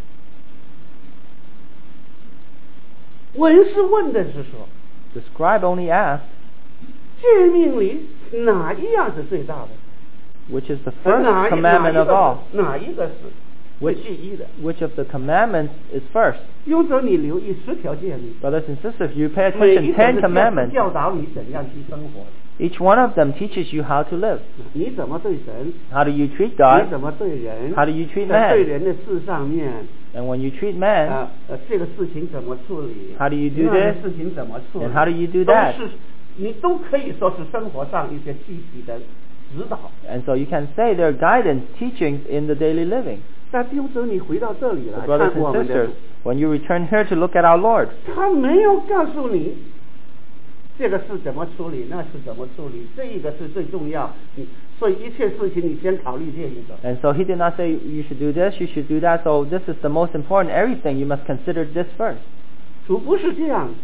文士问的是说， The scribe only asked, 诫命里哪一样是最大的？ which is the first 哪一 commandment of all? 哪一个是最第一的？ Which of the commandments is first? 用着你留意10条诫命， Brothers and sisters, you pay 每一 attention, 条 10 是 commandments. 教导你怎样去生活。 Each one of them teaches you how to live. 你怎么对神？ How do you treat 你 God? 怎么对人？ How do you treat 在对 man? 人的事上面， And when you treat man, 这个事情怎么处理？ how do you do 那个 this? 事情怎么处理 And how do you do 都 that? 是你都可以说是生活上一些具体的指导。 And so you can say they're guidance, teachings in the daily living. 但弟兄姊妹，你回到这里 So 来 brothers 看我 and 们的 sisters, 主， when you return here to look at our Lord, 他没有告诉你这个是怎么处理，那是怎么处理，这一个是最重要。所以一切事情你先考虑这一个。 and so he did not say you should do this, you should do that, so this is the most important. Everything, you must consider this first. 主不是这样，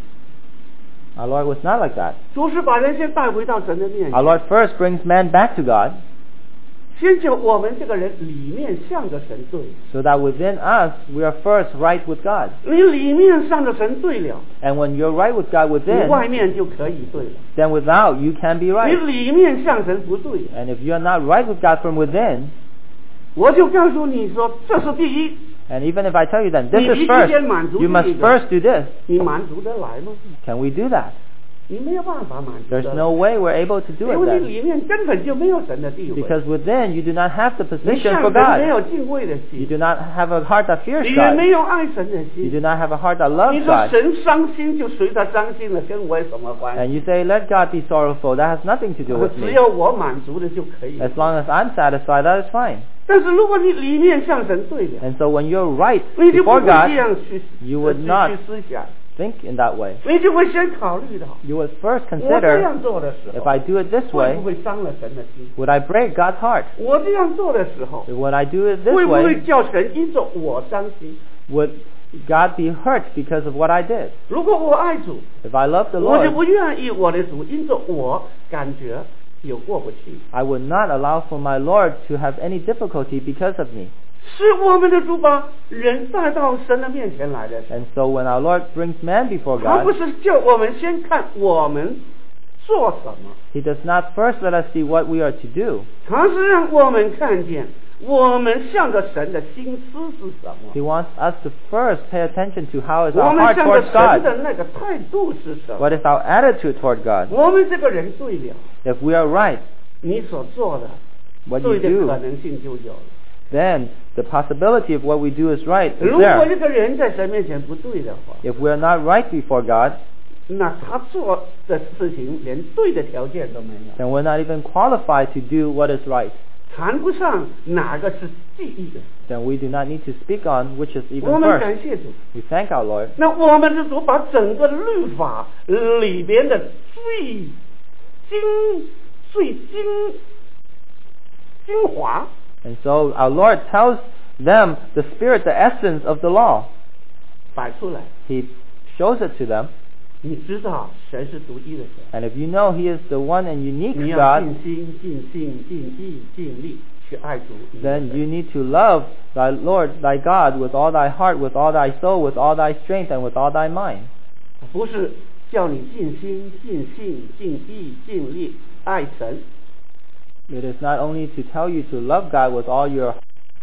Our Lord was not like that. 主是把人先带回到神的面 Our 前， Lord first brings man back to God, 先叫我们这个人里面向着神对， so that within us we are first right with God. 你里面向着神对了， And when you're right with God 你 within, 外面就可以对了。 then without you can be 你 right. 里面向神不对， And if you are not right with God from within, 我就告诉你说这是第一， and even if I tell you that this 你 is 必须 first, 先满足 you 这 must 一个， first do this. 你满足得来吗？ Can we do that? 你没有办法满足 There's 得 no 来， way we're able to do 因 it 为你 then. 里面根本就没有神的地位， Because within you do not have the 你 position 向 for 神没 God. 有敬畏的 You 心， do not have a heart that fears 你也 God. 没有爱神的 You 心。 do not have a heart that 你 loves 说 God. 神伤心就随他伤心了，跟我有什么关 And 系？ you say, let God be sorrowful. That has nothing to do with 只 me. 要我满足的就可以了 As。long as I'm satisfied, that is fine. 但是如果你里面向神对了， And so when you're right 你就不 before 会这 God, 样去 you would 去 not 去思想， think in that way. 你就会先考虑到， You would first 我这 consider, 样做的时 if 候， I do it this 会 way, 不会伤了神的心？ would I break God's heart? 我这样做的时候， Would I do it this 会不会 way? 叫神因着我伤心？ Would God be hurt because of what I did? 如果我爱主， If I love the 我就 Lord, 不愿意我的主因着我感觉有过不去。 I would not allow for my Lord to have any difficulty because of me. 是我们的主把人带到神的面前来的， And so when our Lord brings man before 他不 God, 是叫我们先看我们做什么， He does not first let us see what we are to do. 他是让我们看见我们向着神的心思是什么， He wants us to first pay attention to how is 我 our 们 heart 向着 towards 神的 God. 那个态度是什么。 What is our attitude toward God? 我们这个人对了， If we are right, 你所做的 what you 对的可 do, 能性就有了。 then the possibility of what we do is right is 如果 there. 一个人在神面前不对的话， If we are not right before God, 那他做的事情连对的条件都没有， then we're not even qualified to do what is right. 谈不上哪个是第一的。 Then we do not need to speak on which is 我 even 们 first. 感谢主。 We thank our Lord. 那我们的主把整个律法里边的最精华， And so our Lord tells them the spirit, the essence of the law. 摆出来。 He shows it to them. 你知道神是独一的神， And if you know He is the one and unique 你要 God, 尽心、尽性、尽意、尽力去爱主你的 then 神。 you need to love thy Lord, thy God, with all thy heart, with all thy soul, with all thy strength, and with all thy mind. 不是叫你尽心、尽性、尽意、尽力爱神。 It is not only to tell you to love God with all your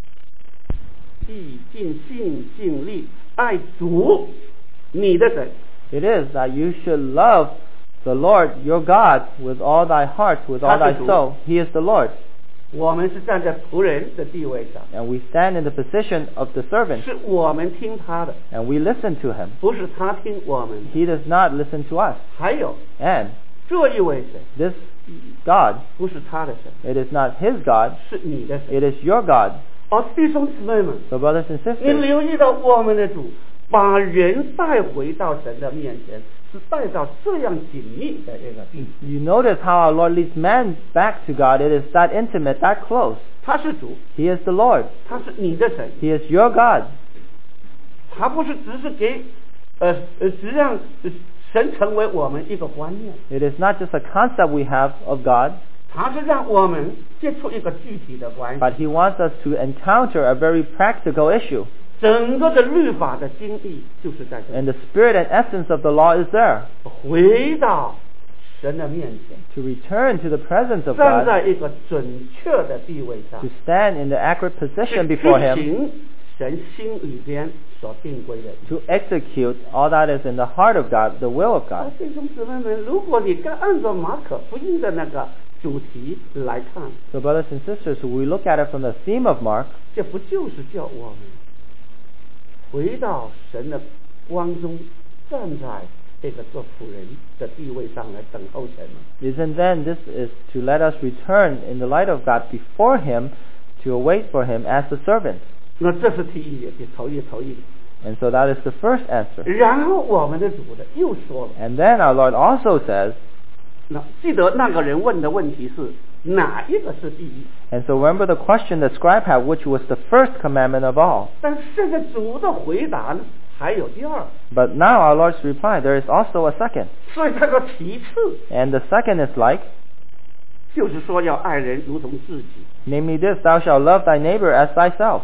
意、尽性、尽力爱主，你的神。 It is that you should love the Lord your God with all thy heart, with all thy soul. He is the Lord. 我们是站在仆人的地位上， And we stand in the position of the servant, 是我们听他的， and we listen to him. 不是他听我们。 He does not listen to us. 还有 And 这一位神 this God, 不是他的神， it is not his God, 是你的神。 it is your God. 弟兄姊妹们， So brothers and 你 sisters, 留意到我们的主把人带回到神的面前，是带到这样紧密的一个地步。 you notice how our Lord leads man back to God. It is that intimate, that close. 他是主， He is the Lord. 他是你的神， He is your God. 他不是只是给只让神成为我们一个观念， It is not just a concept we have of God, 他是让我们接触一个具体的关系。 but He wants us to encounter a very practical issue. 整个的律法的精义就是在这 And 里， the spirit and essence of the law is there. 回到神的面前， To return to the presence of 站 God, 在一个准确的地位上 to，stand in the accurate 去 position 执 before Him, 行神心里边所定规的。 to execute all that is in the heart of God, the will of God. 弟兄姊妹们，如果你跟按照马可福音的那个主题来看， So brothers and sisters, we look at it from the theme of Mark. 这不就是叫我们回到神的光中，站在这个做仆人的地位上来等候神吗？ Isn't then this is to let us return in the light of God before Him, to await for Him as the servant. 那这是第一点，头一。 And so that is the first answer. 然后我们的主呢又说了， And then our Lord also says, 那记得那个人问的问题是哪一个是第一？ and so remember the question the scribe had, which was the first commandment of all. 但是这个主的回答呢，还有第二， But now our Lord's reply, there is also a second. 所以这个其次 And the second is like, 就是说要爱人如同自己。 namely this, thou shalt love thy neighbor as thyself.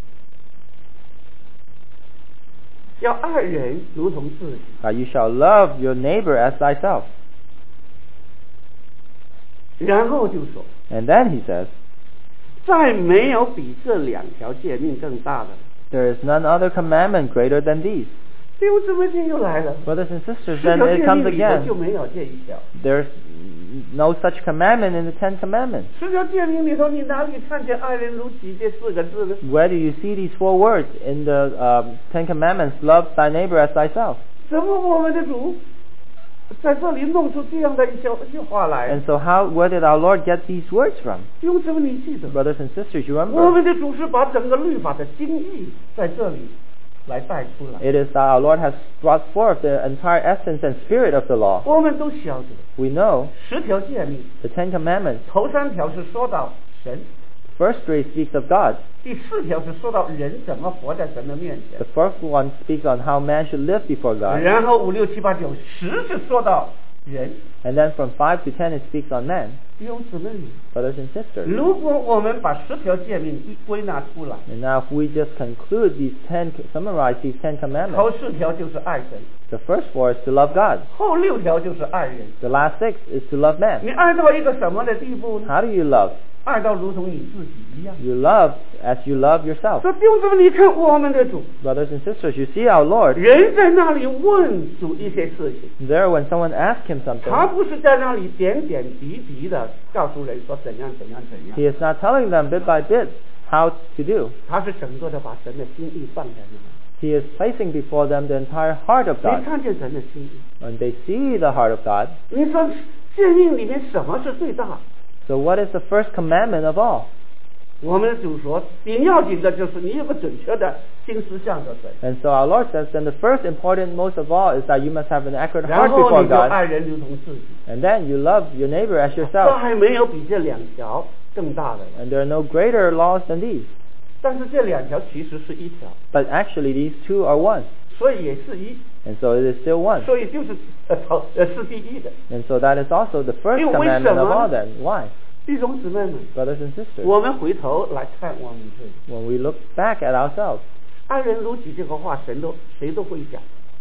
要爱人如同自己， That you shall love your neighbor as thyself. 然后就说， And then he says, 再没有比这两条诫命更大的了。 there is none other commandment greater than these. 弟兄姊妹，这又来了。 Brothers and sisters, 十 then 条 it 诫 comes 命里头 again. 就没有这一条。 There's no such commandment in the Ten Commandments. 十条诫命里头，你哪里看见爱人如己这四个字呢？ Where do you see these 4 words in the Ten Commandments? Love thy neighbor as thyself. 怎么我们的主在这里弄出这样的一句话来？ And so where did our Lord get these words from? 弟兄姊妹，你记得， Brothers and sisters, you 我 remember? 们的主是把整个律法的精义在这里来带出来。 It is that our Lord has brought forth the entire essence and spirit of the law. 我们都晓得， We know 十条诫命， the Ten Commandments. 头3条是说到神， First 3 speaks of God. 第4条是说到人怎么活在神的面前 The，first one speaks on how man should live before God. 然后5、6、7、8、9、10是说到人。 And then from 5 to 10 it speaks on man. 弟兄姊妹， Brothers and sisters. 如果我们把10条诫命一归纳出来， And now if we just conclude summarize these 10 头 commandments, 4条就是爱神， the first 4 is to love God. 后6条就是爱人。 The last 6 is to love man. 你爱到一个什么的地步呢？ How do you love? 爱到如同你自己一样。 You love as you love yourself. 所以弟兄姊妹，你看我们的主， Brothers and sisters, you see our Lord. 人在那里问主一些事情， There when someone asks him 他 something, 不是在那里点点滴滴的告诉人说怎样怎样怎样， he is not telling them bit by bit how to do. 他是整个的把神的心意放在那里。 He is placing before them the entire heart of 你 God. 看见神的心意， When they see the heart of God, 你说诫命里面什么是最大？ so what is the first commandment of all? 我们的主说，顶要紧的就是你有个准确的心思向着神， And so our Lord says, then the first important most of all is that you must have an accurate 然 heart 后 before 你就 God. 爱人如同自己。 And then you love your neighbor as 这 yourself. 还没有比这2条更大的了， And there are no greater laws than these. 但是这2条其实是一条， But actually these 2 are one. 所以也是一， And so it is still one. 所以就是是第一的。 And so that is also the first 因为为什么？ commandment of all then. Why? 弟兄姊妹们， Brothers and sisters, 我们回头来看我们自己， when we look back at ourselves, 爱人如己这个话，谁都会讲。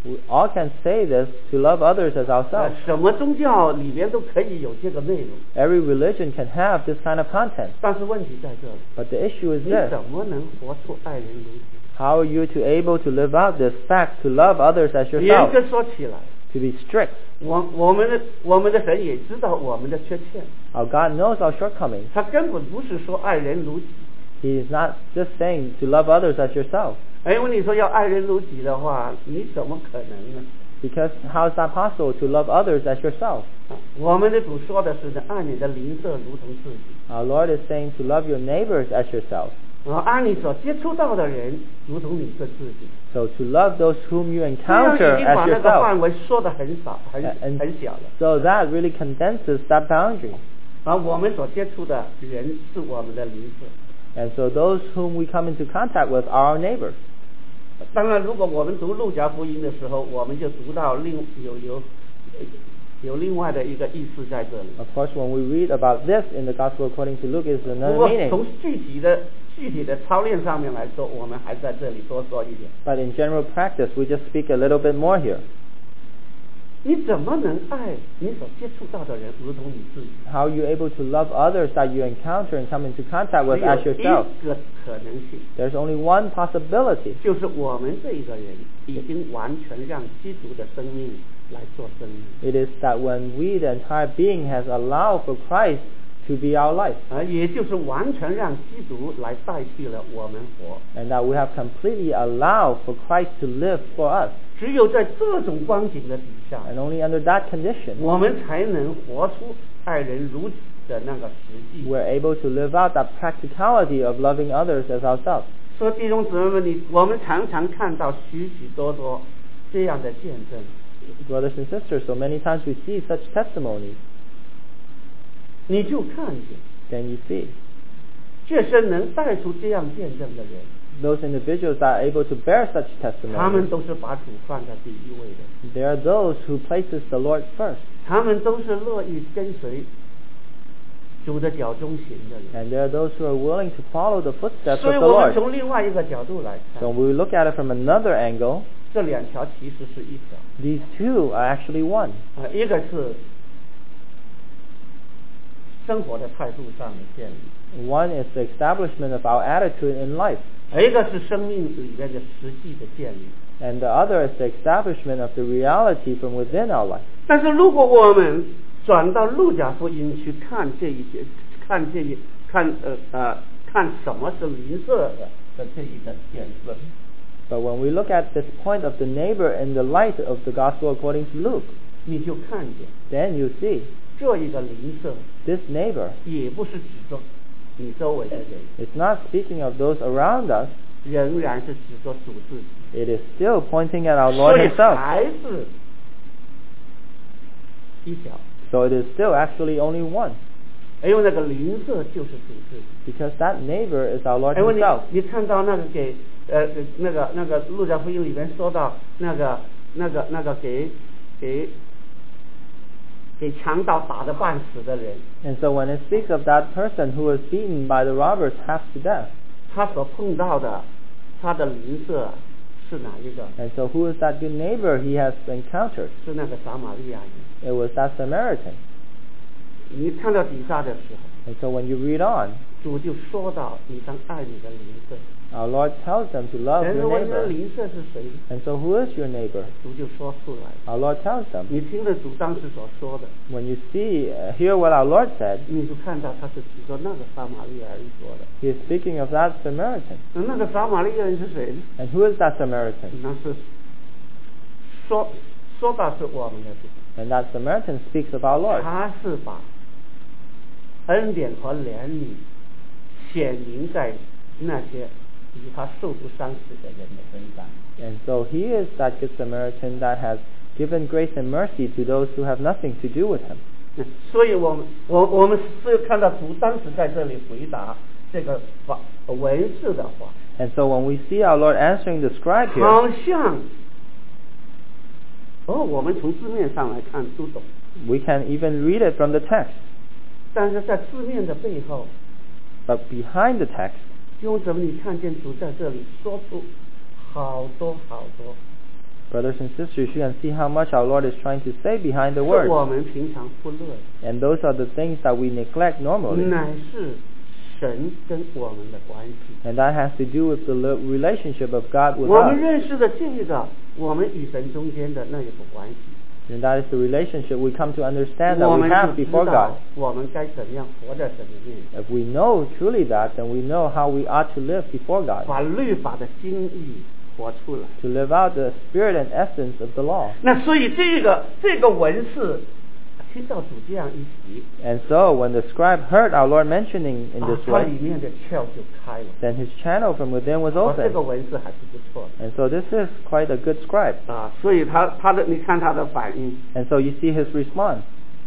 We all can say this to love others as ourselves. 什么宗教里面都可以有这个内容。 Every religion can have this kind of content. 但是问题在这里， But the issue is 你 this. 怎么能活出爱人如己？ How are you to able to live out this fact to love others as 严 yourself? 格说起来， To be strict. 我们的神也知道我们的缺陷， Our God knows our shortcomings. 他根本不是说爱人如己。 He is not just saying to love others as yourself. 哎，问你说要爱人如己的话，你怎么可能呢？ Because how is that possible to love others as yourself? 我们的主说的是呢，爱你的邻舍如同自己。 Our Lord is saying to love your neighbors as yourself. 爱你所接触到的人如同你是自己。 So to love those whom you 这样 encounter 已经把 as 那个 yourself. 范围说得很少，很 And 小了。 so that really condenses that boundary. 我们所接触的人是我们的邻舍。 And so those whom we come into contact with are our neighbors. 当然，如果我们读路加福音的时候，我们就读到有另外的一个意思在这里。 Of course, when we read about this in the Gospel according to Luke, it's 不 another 过 meaning. 从具体的操练上面来说，我们还在这里多说一点。 But in general practice, we just speak a little bit more here. 你怎么能爱你所接触到的人如同你自己？ How are you able to love others that you encounter and come into contact 只 with 有 as 一 yourself? 个可能性， There's only one possibility. 就是我们这一个人已经完全让基督的生命来做生命。 It is that when we, the entire being, has allowed for Christ to be our life, 也就是完全让基督来代替了我们活。 and that we have completely allowed for Christ to live for us. 只有在这种光景的底下， And only under that condition, 我们才能活出爱人如己的那个实际。 we're able to live out that practicality of loving others as ourselves. 所以弟兄姊妹们，我们常常看到许许多多这样的见证。 Brothers and sisters, so many times we see such testimonies. 你就看见， Then you see 这些能带出这样见证的人， those individuals that are able to bear such 他们 testimonies. 都是把主放在第一位的， They are those who places the Lord first, 他们都是乐意跟随主的脚中行的人。 and they are those who are willing to follow the footsteps 所以 of the 我们 Lord. 从另外一个角度来看 So，when we look at it from another angle, 这两条其实是一条。 these two are actually one. 一个是生活的态度上的建立， One is the establishment of our attitude in life, 一个是生命里面的实际的建立。 and the other is the establishment of the reality from within our life. 但是如果我们转到路加福音去看这一些，看什么是邻舍的这一个见证， But when we look at this point of the neighbor in the light of the gospel according to Luke, 你就看见 then you see 这一个邻舍 this neighbor. 也不是指着你周围的人， It's not speaking of those around us. 仍然是指着主自己。 It is still pointing at our 所 Lord 以 Himself. 还是一条， So it is still actually only one, 因为那个邻舍就是主自己。 because that neighbor is our Lord 因为 Himself. 你看到那个给那个路加福音里面说到那个给强盗打得半死的人， And so when it speaks of that person who was beaten by the robbers half to death, 他所碰到的他的邻舍是哪一个？ and so who is that good neighbor he has encountered? 是那个撒玛利亚人。 It was that Samaritan. 你看到底下的时候， And so when you read on, 主就说到你当爱你的邻舍。 our Lord tells them to love 人 your 问那 neighbor. 邻舍是谁？ And so who is your neighbor? 主就说出来。 Our Lord tells them. 你听了主当时所说的， When you hear what our Lord said, 你就看到他是指着那个撒玛利亚人说的。 He is speaking of that Samaritan. 那个撒玛利亚人是谁呢？ And who is that Samaritan? 那是说到是我们的主， And that Samaritan speaks of our Lord. 他是把恩典和怜悯显明在那些与他受不伤死的人的身上。 And so He is that good Samaritan that has given grace and mercy to those who have nothing to do with Him. 所以我们是看到主当时在这里回答这个文士的话， And so when we see our Lord answering the scribe here, 好像我们从字面上来看都懂， we can even read it from the text. 但是在字面的背后， But behind the text, 弟兄姊妹，你看见主在这里说出好多 Brothers and sisters, you can see how much our Lord is trying to say behind the 是 word. 我们平常忽略的， And those are the things that we neglect normally. 乃是神跟我们的关系。 And that has to do with the relationship of God with 我们 us. 认识的这个，我们与神中间的那一个关系， And that is the relationship we come to understand that 我 we 们 have 就知 before 道 God. 我们该怎么样活在神的面前， If we know truly that, then we know how we ought to live before God. 把律法的精义活出来。 To live out the spirit and essence of the law. 那所以这个文士听到主这样一提， And so when the scribe heard our Lord mentioning in this 他 way, 里面的窍就开了。 then his channel from within was 这个 open. 文士还是不错的 And so this is quite a good scribe. 啊，所以他的你看他的反应 And so you see his response.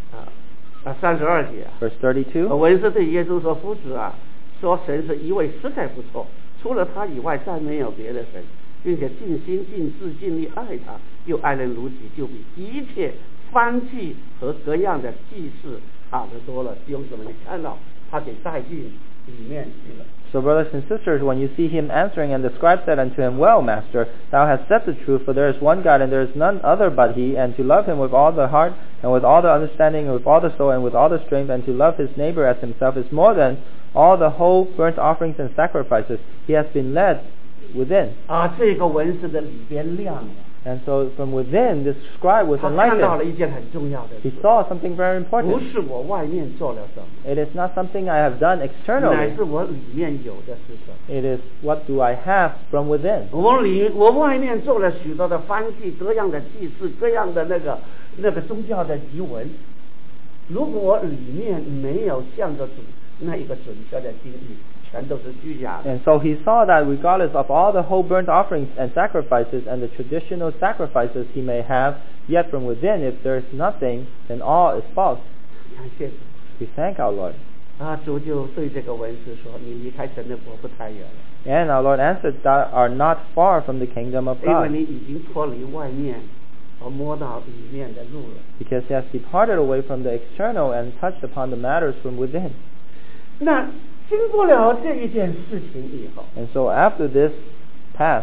32节 Verse 32. 文士对耶稣说：“夫子啊，说神是一位实在不错，除了他以外再没有别的神，并且尽心尽智尽力爱他，又爱人如己，就比一切燔祭和各样的祭祀好得多了。”弟兄姊妹，你看到他给带进里面去了。 So brothers and sisters, when you see him answering, and the scribe said unto him, Well, master, thou hast said the truth, for there is one God, and there is none other but he, and to love him with all the heart, and with all the understanding, and with all the soul, and with all the strength, and to love his neighbor as himself is more than all the whole burnt offerings and sacrifices. He has been led within. 这个文士的里边亮了， And so from within, this scribe was 他看到 enlightened. 了一件很重要的 He 事， saw something very 不 important. 是我外面做了什么， It is not something I have done 乃 externally. 是我里面有的是什么。 It is what do I have from within. 我外面做了许多的燔祭，各样的祭祀，各样的那个宗教的仪文。如果我里面没有向着主那一个准确的经历，全都是虚假的。 And so he saw that regardless of all the whole burnt offerings and sacrifices and the traditional sacrifices he may have, yet from within, if there is nothing, then all is false. 感谢主 We thank our Lord. 主就对这个文士说：“你离开神的国不太远了， And our Lord answered, Thou art not far from the kingdom of 因为 God, 你已经脱离外面，摸到里面的路了。 because he has departed away from the external and touched upon the matters from within. ” 那经过了这一件事情以后， And so after this passed,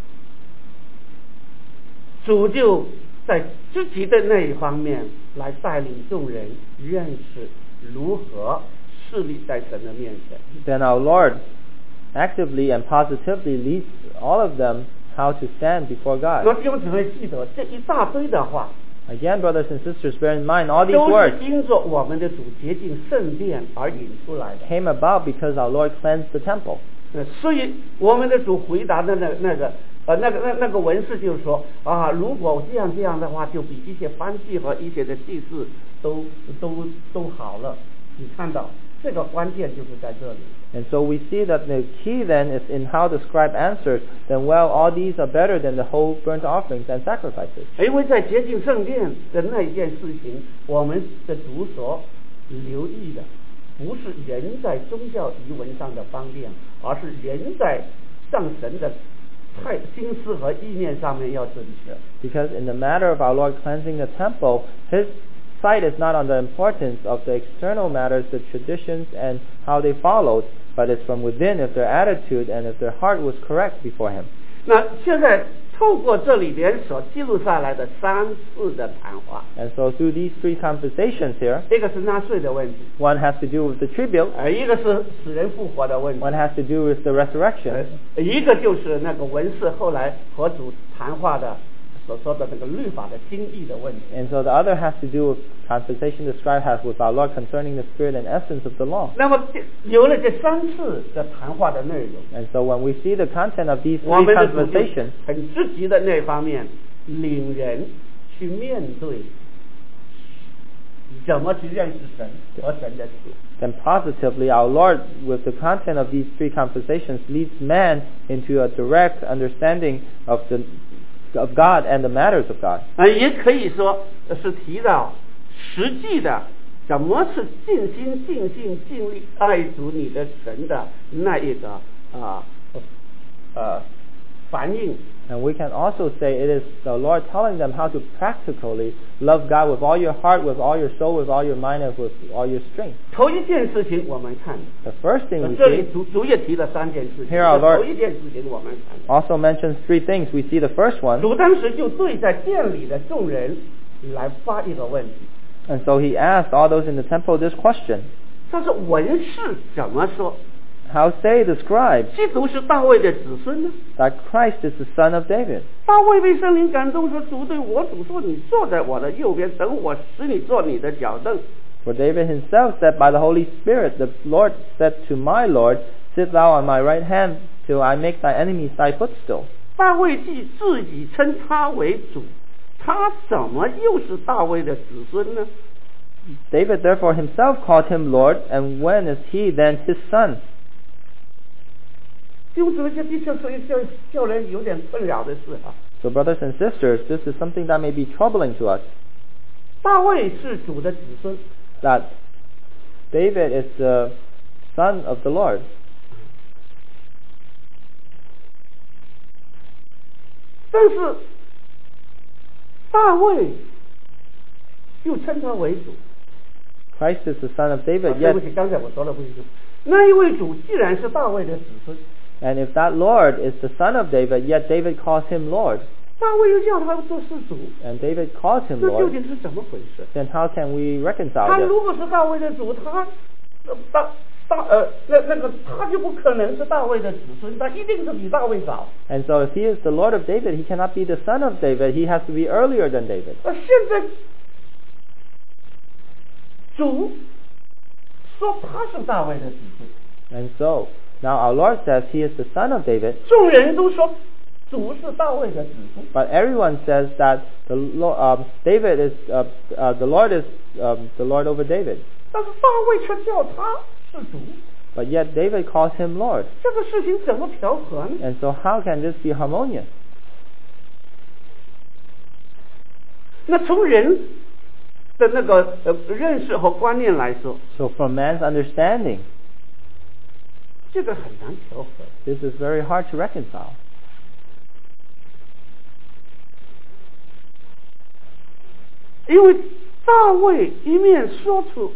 主就在积极的那一方面来带领众人认识如何侍立在神的面前。 then our Lord actively and positively leads all of them how to stand before 我 God. 弟兄姊妹记得这一大堆的话， Again, brothers and sisters, bear in mind all these 都 words 是因着我们的主洁净圣殿而引出来的。 came about because our Lord cleansed the temple. 所以我们的主回答的那个文士就是说如果这样的话，就比一些燔祭和一些的祭祀都好了。你看到这个关键就是在这里。 And so we see that the key then is in how the scribe answered, then well, all these are better than the whole burnt offerings and sacrifices. 因为在洁净圣殿的那一件事情，我们的主所留意的，不是人在宗教仪文上的方便，而是人在上神的心思和意念上面要准确。 Because in the matter of our Lord cleansing the temple, his sight is not on the importance of the external matters, the traditions, and how they followed, but it's from within if their attitude and if their heart was correct before him. 那现在透过这里边所记录下来的3次的谈话， And so through these 3 conversations here, 一个是纳税的问题， one has to do with the tribute, 一个是死人复活的问题， one has to do with the resurrection, 一个就是那个文士后来和主谈话的所说的那个律法的精义的问题。 and so the other has to do with conversation the scribe has with our Lord concerning the spirit and essence of the law. 那么有了这3次的谈话的内容， And so when we see the content of these 我 3 们的主就 conversations, 很积极的那方面领人去面对怎么去认识神和神的事。 then positively our Lord, with the content of these 3 conversations, leads man into a direct understanding of God and the matters of God. 也可以说是提到实际的怎么是尽心尽性尽力爱主你的神的那一个反应 And we can also say it is the Lord telling them how to practically love God with all your heart, with all your soul, with all your mind, and with all your strength. 头一件事情我们看， The first thing we 这里 see 主也提了3件事情。 Here our 头 Lord 一件事情我们看， also mentions 3 things. We see the first one, 主当时就对在殿里的众人来发一个问题， and so he asked all those in the temple this question. 他说文士怎么说？ How say the scribes 基督是大卫的子孙呢？ that Christ is the son of David? 大卫被圣灵感动说：“主对我主说，你坐在我的右边，等我使你坐你的脚凳。” For David himself said by the Holy Spirit, the Lord said to my Lord, Sit thou on my right hand till I make thy enemies thy footstool. 大卫既自己称他为主，他怎么又是大卫的子孙呢？ David therefore himself called him Lord, and when is he then his son? 弟兄姊妹，这的确是叫人有点困扰的事啊。 So brothers and sisters, this is something that may be troubling to us, 大卫是主的子孙， that David is the son of the Lord. 但是大卫又称他为主。 Christ is the son of David, 对 yet 不起，刚才我说了不清楚。那一位主既然是大卫的子孙， and if that Lord is the son of David, yet David calls him Lord, 大卫又叫他做是主， and David calls him 这究 Lord, 竟是怎么回事？ then how can we reconcile 他 this? 如果是大卫的主，他就不可能是大卫的子孙，他一定是比大卫早。 And so if he is the Lord of David, he cannot be the son of David, he has to be earlier than David. 现在主说他是大卫的子孙， And so now our Lord says he is the son of David, 众人都说主是大卫的子孙， but everyone says that David is the Lord is the Lord over David. 但是大卫却叫他是主， But yet David calls him Lord. 这个事情怎么调和呢？ And so how can this be harmonious? 那从人的那个认识和观念来说， So from man's understanding, 这个很难调和。 this is very hard to reconcile. 因为大卫一面说出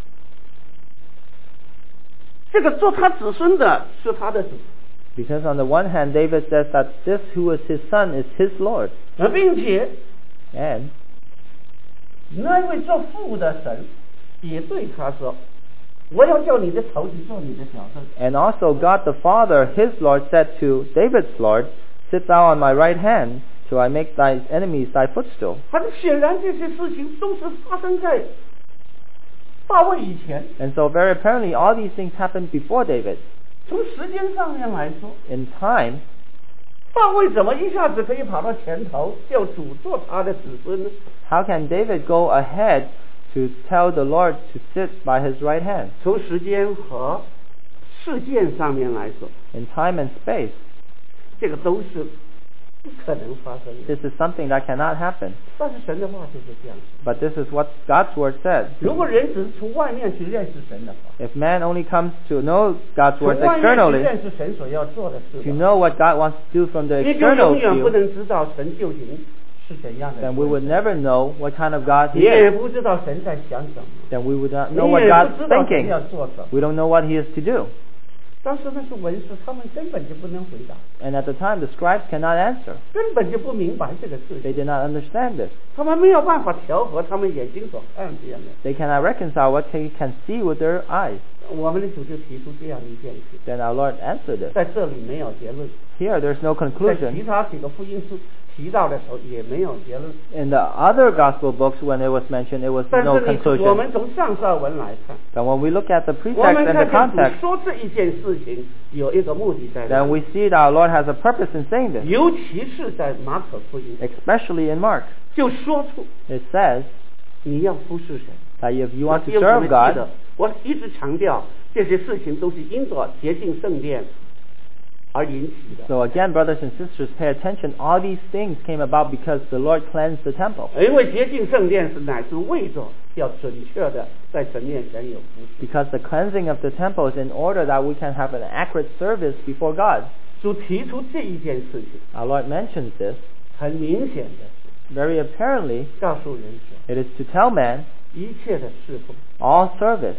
这个做他子孙的是他的主， Because on the one hand, David says that this who is his son is his Lord. 并且 And 那位做父的神也对他说：“我要叫你的头去做你的脚凳。” And also God the Father, his Lord, said to David's Lord, Sit thou on my right hand, till I make thy enemies thy footstool. 很显然，这些事情都是发生在大卫以前。 And so very apparently all these things happened before David. 从时间上面来说， In time, 大卫怎么一下子可以跑到前头，叫主做他的子孙呢？ how can David go ahead to tell the Lord to sit by his right hand? 从时间和事件上面来说， In time and space, 这个都是不可能发生的。 this is something that cannot happen. 但是神的话就是这样。 But this is what God's word said. 如果人只是从外面去认识神的话， If man only comes to know God's 从 words 外面去 externally, 认识神所要做的事 to 的话， know what God wants to do from the 你就 external 永远不 view, 能知道神究竟是怎样的 then we would never know what kind of God 你 He 也 is. 不知道神在想什么， Then we would not 你 know what 也 God's 不知道神 thinking. 要做什么。 We don't know what He is to do. 当时那些文士，他们根本就不能回答， And at the time, the scribes cannot answer. 根本就不明白这个事 They 情， did not understand this. 他们没有办法调和他们眼睛所看见的。 They cannot reconcile what they can see with their eyes. 我们的主就提出这样一件事， Then our Lord answered this. 在这里没有结论， Here, there's no 在其 conclusion. 他几个福音书提到的时候也没有结论。 In the other gospel books, when it was mentioned, it was 但 no 是我 conclusion. 们从上下文来看， But when we look at the 我 pretext 们 and the 看见 context, 主说这一件事情有一个目的在那 then 里， we see that our Lord has a purpose in saying this, 尤其是在马可福音， especially in Mark. 就说出 It says 你要服侍神。 that if you want to 弟兄姊妹 serve 记 God, 得我一直强调这些事情都是因着洁净圣殿而引起的。 so again, brothers and sisters, pay attention. All these things came about because the Lord cleansed the temple. 因为洁净圣殿是乃是为着要准确的在神面前有服侍。 Because the cleansing of the temple is in order that we can have an accurate service before God. 主提出这一件事情， Our Lord mentions this 很明显的 very apparently. 告诉人说， It is to tell man 一切的侍奉 all service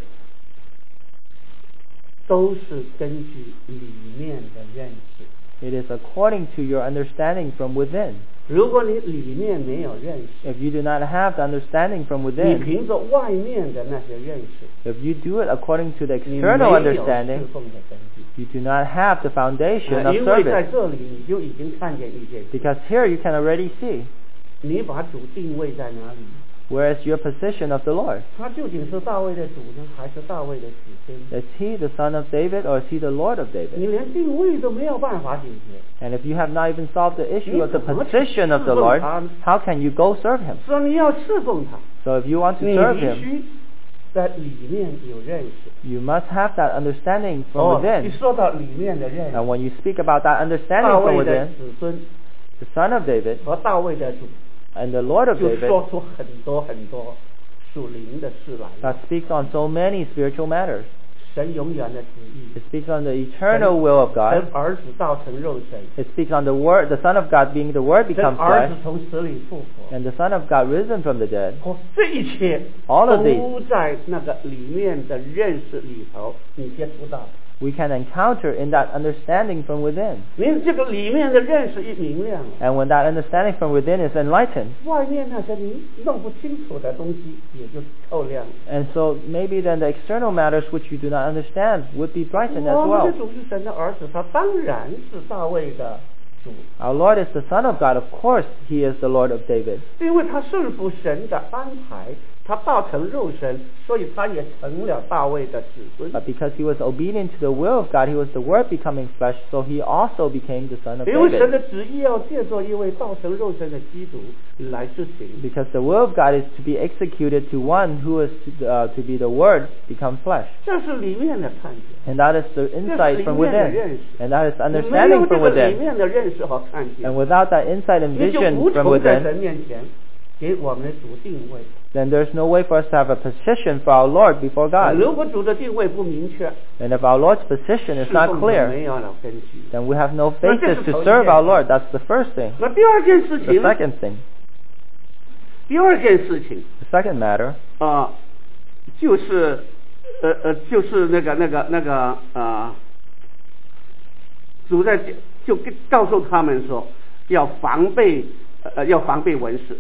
都是根据里面的认识。 it is according to your understanding from within. 如果你里面没有认识， If you do not have the understanding from 你 within, 凭着外面的那些认识， if you do it according to the 你没 external 有侍 understanding, 奉的根据。 you do not have the foundation of 因为在 service. 这里你就已经看见一件事， Because here you can already see 你把主定位在哪里？ where is your position of the Lord. 他究竟是大卫的主呢，还是大卫的子孙？ Is he the son of David or is he the Lord of 你 David? 连定位都没有办法解决， And if you have not even solved the issue of the 你怎么 position of the 侍奉 Lord, 他呢？ how can you go serve him? 所以你要侍奉他， So if you want to 你 serve 必 him, 须在里面有认识。 you must have that understanding from 一 within. 说到里面的认 And 识， when you speak about that 大 understanding from 卫的 within, 子孙 the son of David 和大卫的主， and the Lord of 就 David, 说出很多很多属灵的事来。 that speaks on so many spiritual matters. 神永远的旨意， It speaks on the eternal will of 神 God. 儿子道成肉身， It speaks on the Word, the Son of God being the Word 神 become 儿 flesh, 子从死里复活。 and the Son of God risen from the dead. 这一切 All of these 都在那个里面的认识里头，你接触到。 we can encounter in that understanding from within. 你这个里面的认识一明亮了， And when that understanding from within is enlightened, 外面那些你弄不清楚的东西也就透亮了。 and so maybe then the external matters which you do not understand would be brightened as 我们 well. 的主是神的儿子，他当然是大卫的主， Our Lord is the Son of God. Of course, He is the Lord of David. 因为他顺服神的安排，他道成肉身，所以他也成了大卫的子孙。 But because He was obedient to the will of God, He was the Word becoming flesh, so He also became the Son of 因为神 David. 的旨意要借助一位道成肉身的基督来执行， Because the will of God is to be executed to one who is to be the Word become flesh. 这是里面的看见， And that is the 这是 insight 里 from 面的 within. 认识。 And that is 没有 understanding 这 from 个里 within. 面的认识和看见 And，without that insight and 你就 vision 无 from 从在 within, 神面前给我们的主定位。 then there's no way for us to have a position for our Lord before God. 如果主的定位不明确， And if our Lord's position is 侍 not 奉就 clear, 没有了根据。 then we have no 那这 basis 是 to 头一 serve 件。 our Lord. That's the first thing. 那第二件事 The 情呢， second thing, 第二件事情 the second matter 就是那个主在就告诉他们说，要防备文士。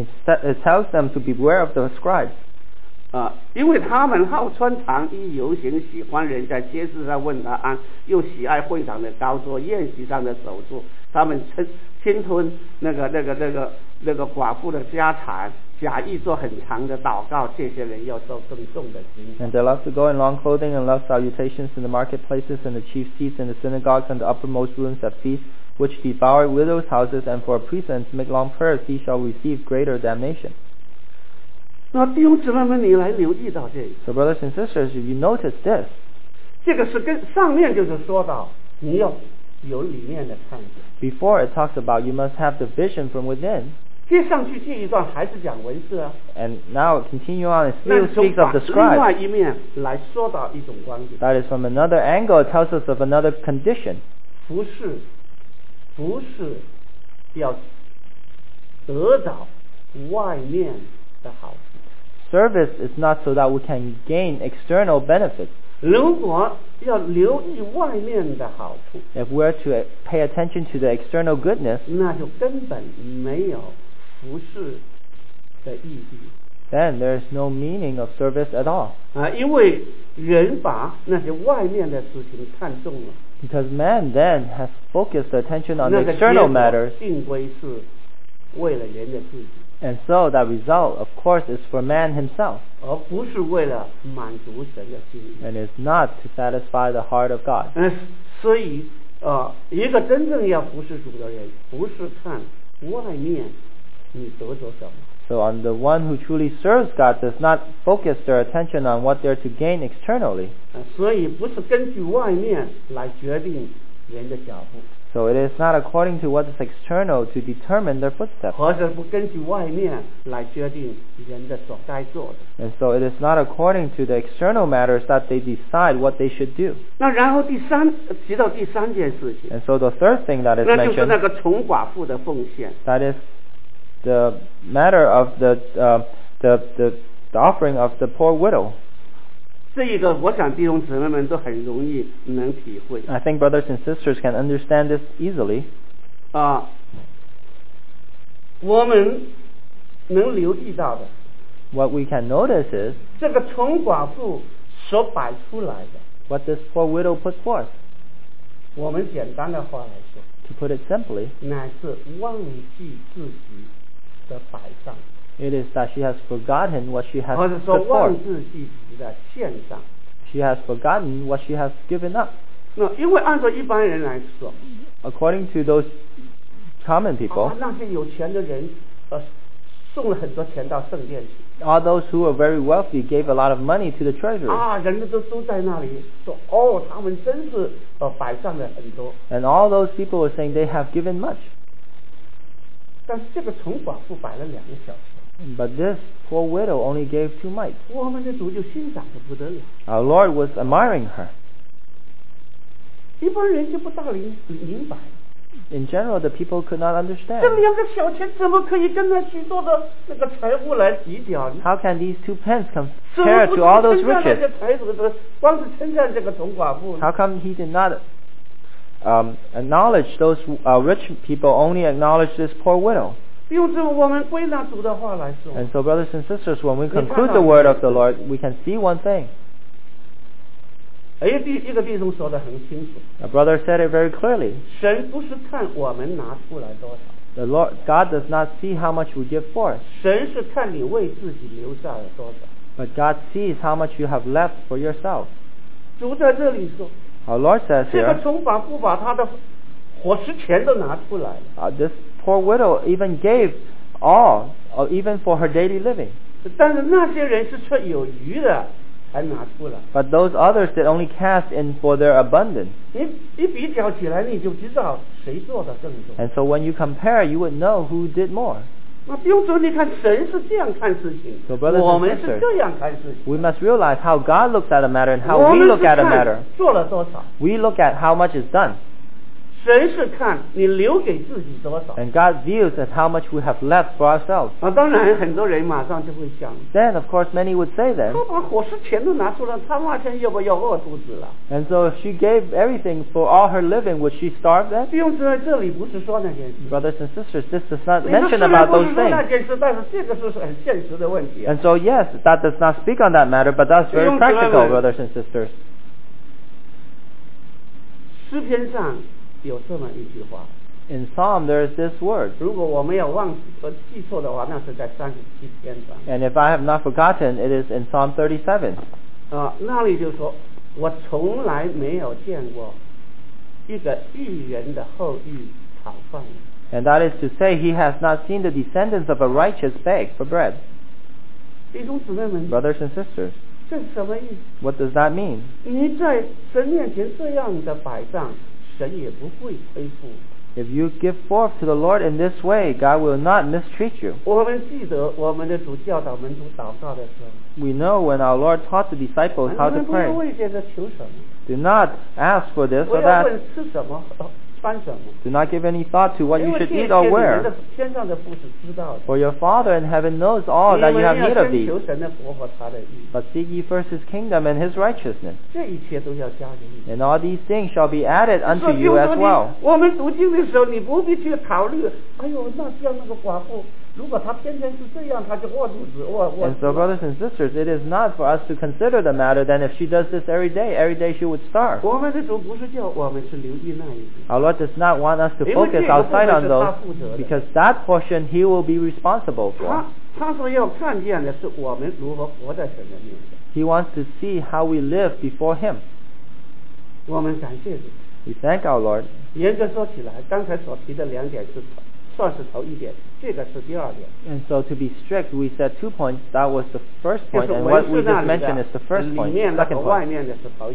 it tells them to beware of the scribes. 因为他们好穿长衣游行，喜欢人在街市上问他安，又喜爱会场的高桌、宴席上的首座。他们侵吞那个寡妇的家产，假意做很长的祷告。这些人要受更重的刑罚。 And they love to go in long clothing and love salutations in the marketplaces and the chief seats in the synagogues and the uppermost rooms at feasts, which devour widows' houses, and for a pretense make long prayers, he shall receive greater damnation. 那弟兄姊妹们，你来留意到这个， So brothers and sisters, if you notice this, 这个是跟上面就是说到你要有里面的看见。 before it talks about you must have the vision from within, 接上去这一段还是讲文字啊， and now continue on, it 那 still 从 speaks of the 另外 scribe. 一面来说到一种观点。 That is from another angle, it tells us of another condition. 不是要得到外面的好处。 Service is not so that we can gain external benefits. 如果要留意外面的好处， If we're to pay attention to the external goodness, 那就根本没有服侍的意义。 then there is no meaning of service at all. 因为人把那些外面的事情看重了， Because man then has focused the attention on 那 the 个结 external 果 matters, 定规是为了人的自己， and so that result, of course, is for man himself, 而不是为了满足神的心意。 and is not to satisfy the heart of God. 所以一个真正要服侍主的人，不是看外面你得着什么， So on the one who truly serves God does not focus their attention on what they're to gain externally. 所以不是根据外面来决定人的脚步， So it is not according to what is external to determine their footsteps. 或者不根据外面来决定人的所该做的。 And so it is not according to the external matters that they decide what they should do. 那然后提到第三件事情， And so the third thing that is 那就是那 mentioned, 个穷寡妇的奉献。 that is the matter of the offering of the poor widow. 这一个我想弟兄姊妹们都很容易能体会 I think brothers and sisters can understand this easily. 啊。我们能留意到的， What we can notice is 这个穷寡妇所摆出来的， what this poor widow put forth. 我们简单的话来说， To put it simply, 乃是忘记自己的摆上， it is that she has forgotten what she has 或者说 put 忘 forth. 记自己的献上。 She has forgotten what she has given up. 那因为按照一般人来说， According to those common people, 那些有钱的人，送了很多钱到圣殿去。 all those who are very wealthy gave a lot of money to the treasury. 人们都在那里说，他们真是摆上了很多。 And all those people were saying they have given much. 但是这个穷寡妇摆了2个小时， But this poor widow only gave 2 mites. 我们的主就欣赏的不得了。 Our Lord was admiring her. 一般人就不大明白， In general, the people could not 这 understand. 2个小钱怎么可以跟那许多的那个财物来比较呢？ How can these 2 pence 怎么 compare 不 to all 是 those 称赞那 riches? 些财主的，光是称赞这个穷寡妇呢？ How come he did not acknowledge those rich people, only acknowledge this poor widow? 用这我们归纳主的话来说， And so, brothers and sisters, when we conclude the word of the Lord, we can see one thing. 一个弟兄说得很清楚， A brother said it very clearly. 神不是看我们拿出来多少， The Lord, God does not see how much we give forth, 神是看你为自己留下了多少。 but God sees how much you have left for yourself. 主在这里说， Our Lord says 这个 here, 穷寡妇把她的伙食钱都拿出来了， this poor widow even gave all, even for her daily living. 但是那些人是出有余的才拿出来。 But those others that only cast in for their abundance. 你一比较起来，你就知道谁做的更多。 And so when you compare, you would know who did more. 那比如说，你看神是这样看事情， So brothers and 我们 sisters, 是这样看事情。 We must realize how God looks at a matter and how 我 we 们 look 是 at a 看 matter. 做了多少， We look at how much is done. 神是看你留给自己多少。 And God views as how much we have left for ourselves. 当然很多人马上就会想， Then, of course, many would say then, 他把伙食钱都拿出来，他那天要不要饿肚子了？ and so if she gave everything for all her living, would she starve then? 弟兄姊妹，这里不是说那件事。 Brothers and sisters, this does not 你说 mention 虽然 about 不 those 是说那 things. 件事，但是这个是很现实的问题。 And so, yes, that does not speak on that matter, but that's very 弟兄姊妹们， practical, brothers and sisters. 诗篇上有这么一句话， In Psalm, there is this word. 如果我没有记错的话，那是在37篇上。 And if I have not forgotten, it is in Psalm 37. 那里就说，我从来没有见过一个义人的后裔讨饭。 And that is to say, he has not seen the descendants of a righteous beg for bread. 弟兄姊妹们， Brothers and sisters, 这是什么意思？ what does that mean? 你在神面前这样的摆上，神也不会亏负。 If you give forth to the Lord in this way, God will not mistreat you. 我们记得我们的主教导门徒祷告的时候， We know when our Lord taught the disciples 我 how to 们不要 pray. 为这个求什么， Do not ask for this 不 or 要 that. 问吃什么、穿什么， Do not give any thought to what 因 you 为 should 这 eat 些 or 你们的 wear. 天上的父是知道的。 For your Father in heaven knows all 你 that 们 you have 要 need of 先 these. 求神的国和他的义， But seek ye first his kingdom and his righteousness, 这一切都要加给你。 and all these things shall be added 说 unto 就 you 说 as 你 well. 我们读经的时候，你不必去考虑，哎呦，那像那个寡妇，如果她天天是这样，她就饿肚子，饿。 And so, brothers and sisters, it is not for us to consider the matter that if she does this every day she would starve. 我们的主不是叫我们去留意那一点， Our Lord does not want us to 因为 focus 这个部 outside 分 on 是他 those, 负责的。 because that portion He will be responsible for. 他所要看见的是我们如何活在神的面前。 He wants to see how we live before Him. 我们感谢主。 We thank our Lord. 严格说起来，刚才所提的2点算是头一点，这个是第2点。 And so to be strict, we said 2 points. That was the first 就 point, 是 and 文 what 士 we 那 just 里 mentioned 的 is the first 里 point, 面的和 second 外 point. 面的是头一点。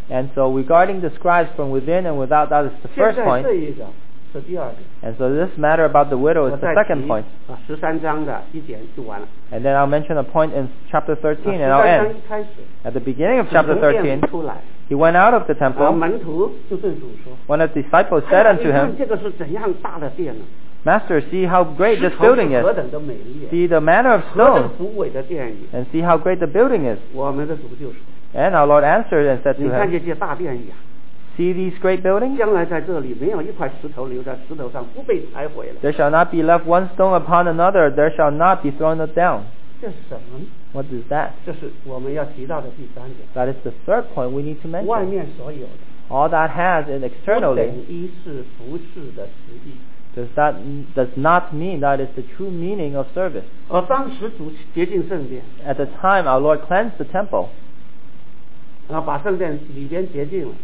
And so regarding the scribes from within and without, that is the 现 first 在 point. 这一个是第二个。 And so this matter about the widow 我 is the 再 second 提 point. 13章的1节就完了。 And then I'll mention a point in chapter 13 and 13 I'll 章 end. 一开始， At the beginning of 主 chapter 从殿 13, 里出来， he went out of the 然后 temple. 门徒就对主说 One of the disciples 哎 said 呀 unto 你看 him, 这个是怎样大的殿呢？ Master, see how great 石 this 头 building 是何 is. 等的美丽啊， See the manner of 何等 stone. 宏伟的殿宇。 And see how great the building is. 我们的主就说， And our Lord answered and said 你 to 看 him, 这些大殿宇啊， See these great buildings? 将来在这里没有一块石头留在石头上不被拆毁了。 There shall not be left one stone upon another. There shall not be thrown down. 这是什么呢？ What is that? 这是我们要提到的第三点。 That is the third point we need to 外 mention. 面所有的 All that has is 不 externally 等于是服侍的实意。 does not mean that is the true meaning of service. 而当时主洁净圣殿， At the time our Lord cleansed the temple. 然后把圣殿里边洁净了。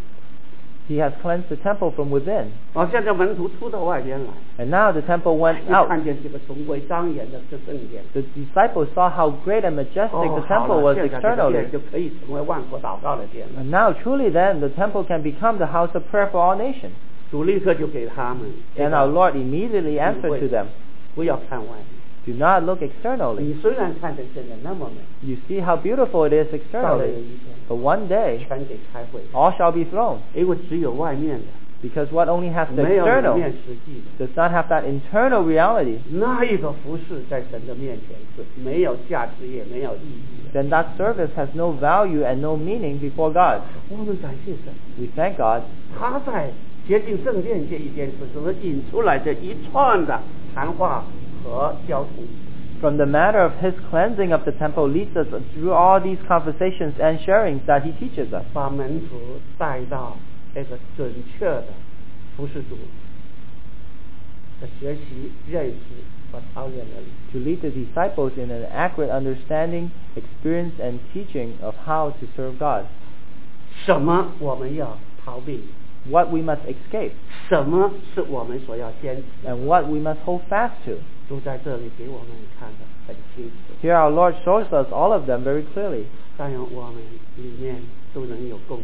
He has cleansed the temple from within. 现在门徒出到外边来， And now the temple went 一 out. 看见这个崇贵庄严的这圣殿， The disciples saw how great and majestic 哦， the 好 temple 了， was 现在这个 externally. 殿就可以成为万国祷告的殿了。 And now truly then the temple can become the house of prayer for all nations. 主立刻就给他们， And our Lord immediately answered to them, 不要看外面。 Do not look externally. 你虽然看着现在那么美， You see how beautiful it is 到了有 externally. 一天 But one day 全给拆毁， all shall be thrown. 因为只有外面的， Because what only has the 没有里 external 面实际的。 does not have that internal reality. 那一个服饰在神的面前是没有价值也没有意义的。 Then that service has no value and no meaning before God. 我们感谢神， We thank God. 他在洁净圣殿这一件事所引出来的一串的谈话和交通。 From the matter of His cleansing of the temple leads us through all these conversations and sharings that He teaches us. 把门徒带到这个准确的服侍主的学习、认识和操练的里。 To lead the disciples in an accurate understanding, experience, and teaching of how to serve God. 什么我们要逃避？ What we must escape 什么是我们所要坚持？ and what we must hold fast to. 都在这里给我们看得很清楚。 Here our Lord shows us all of them very clearly. 但愿我们里面都能有共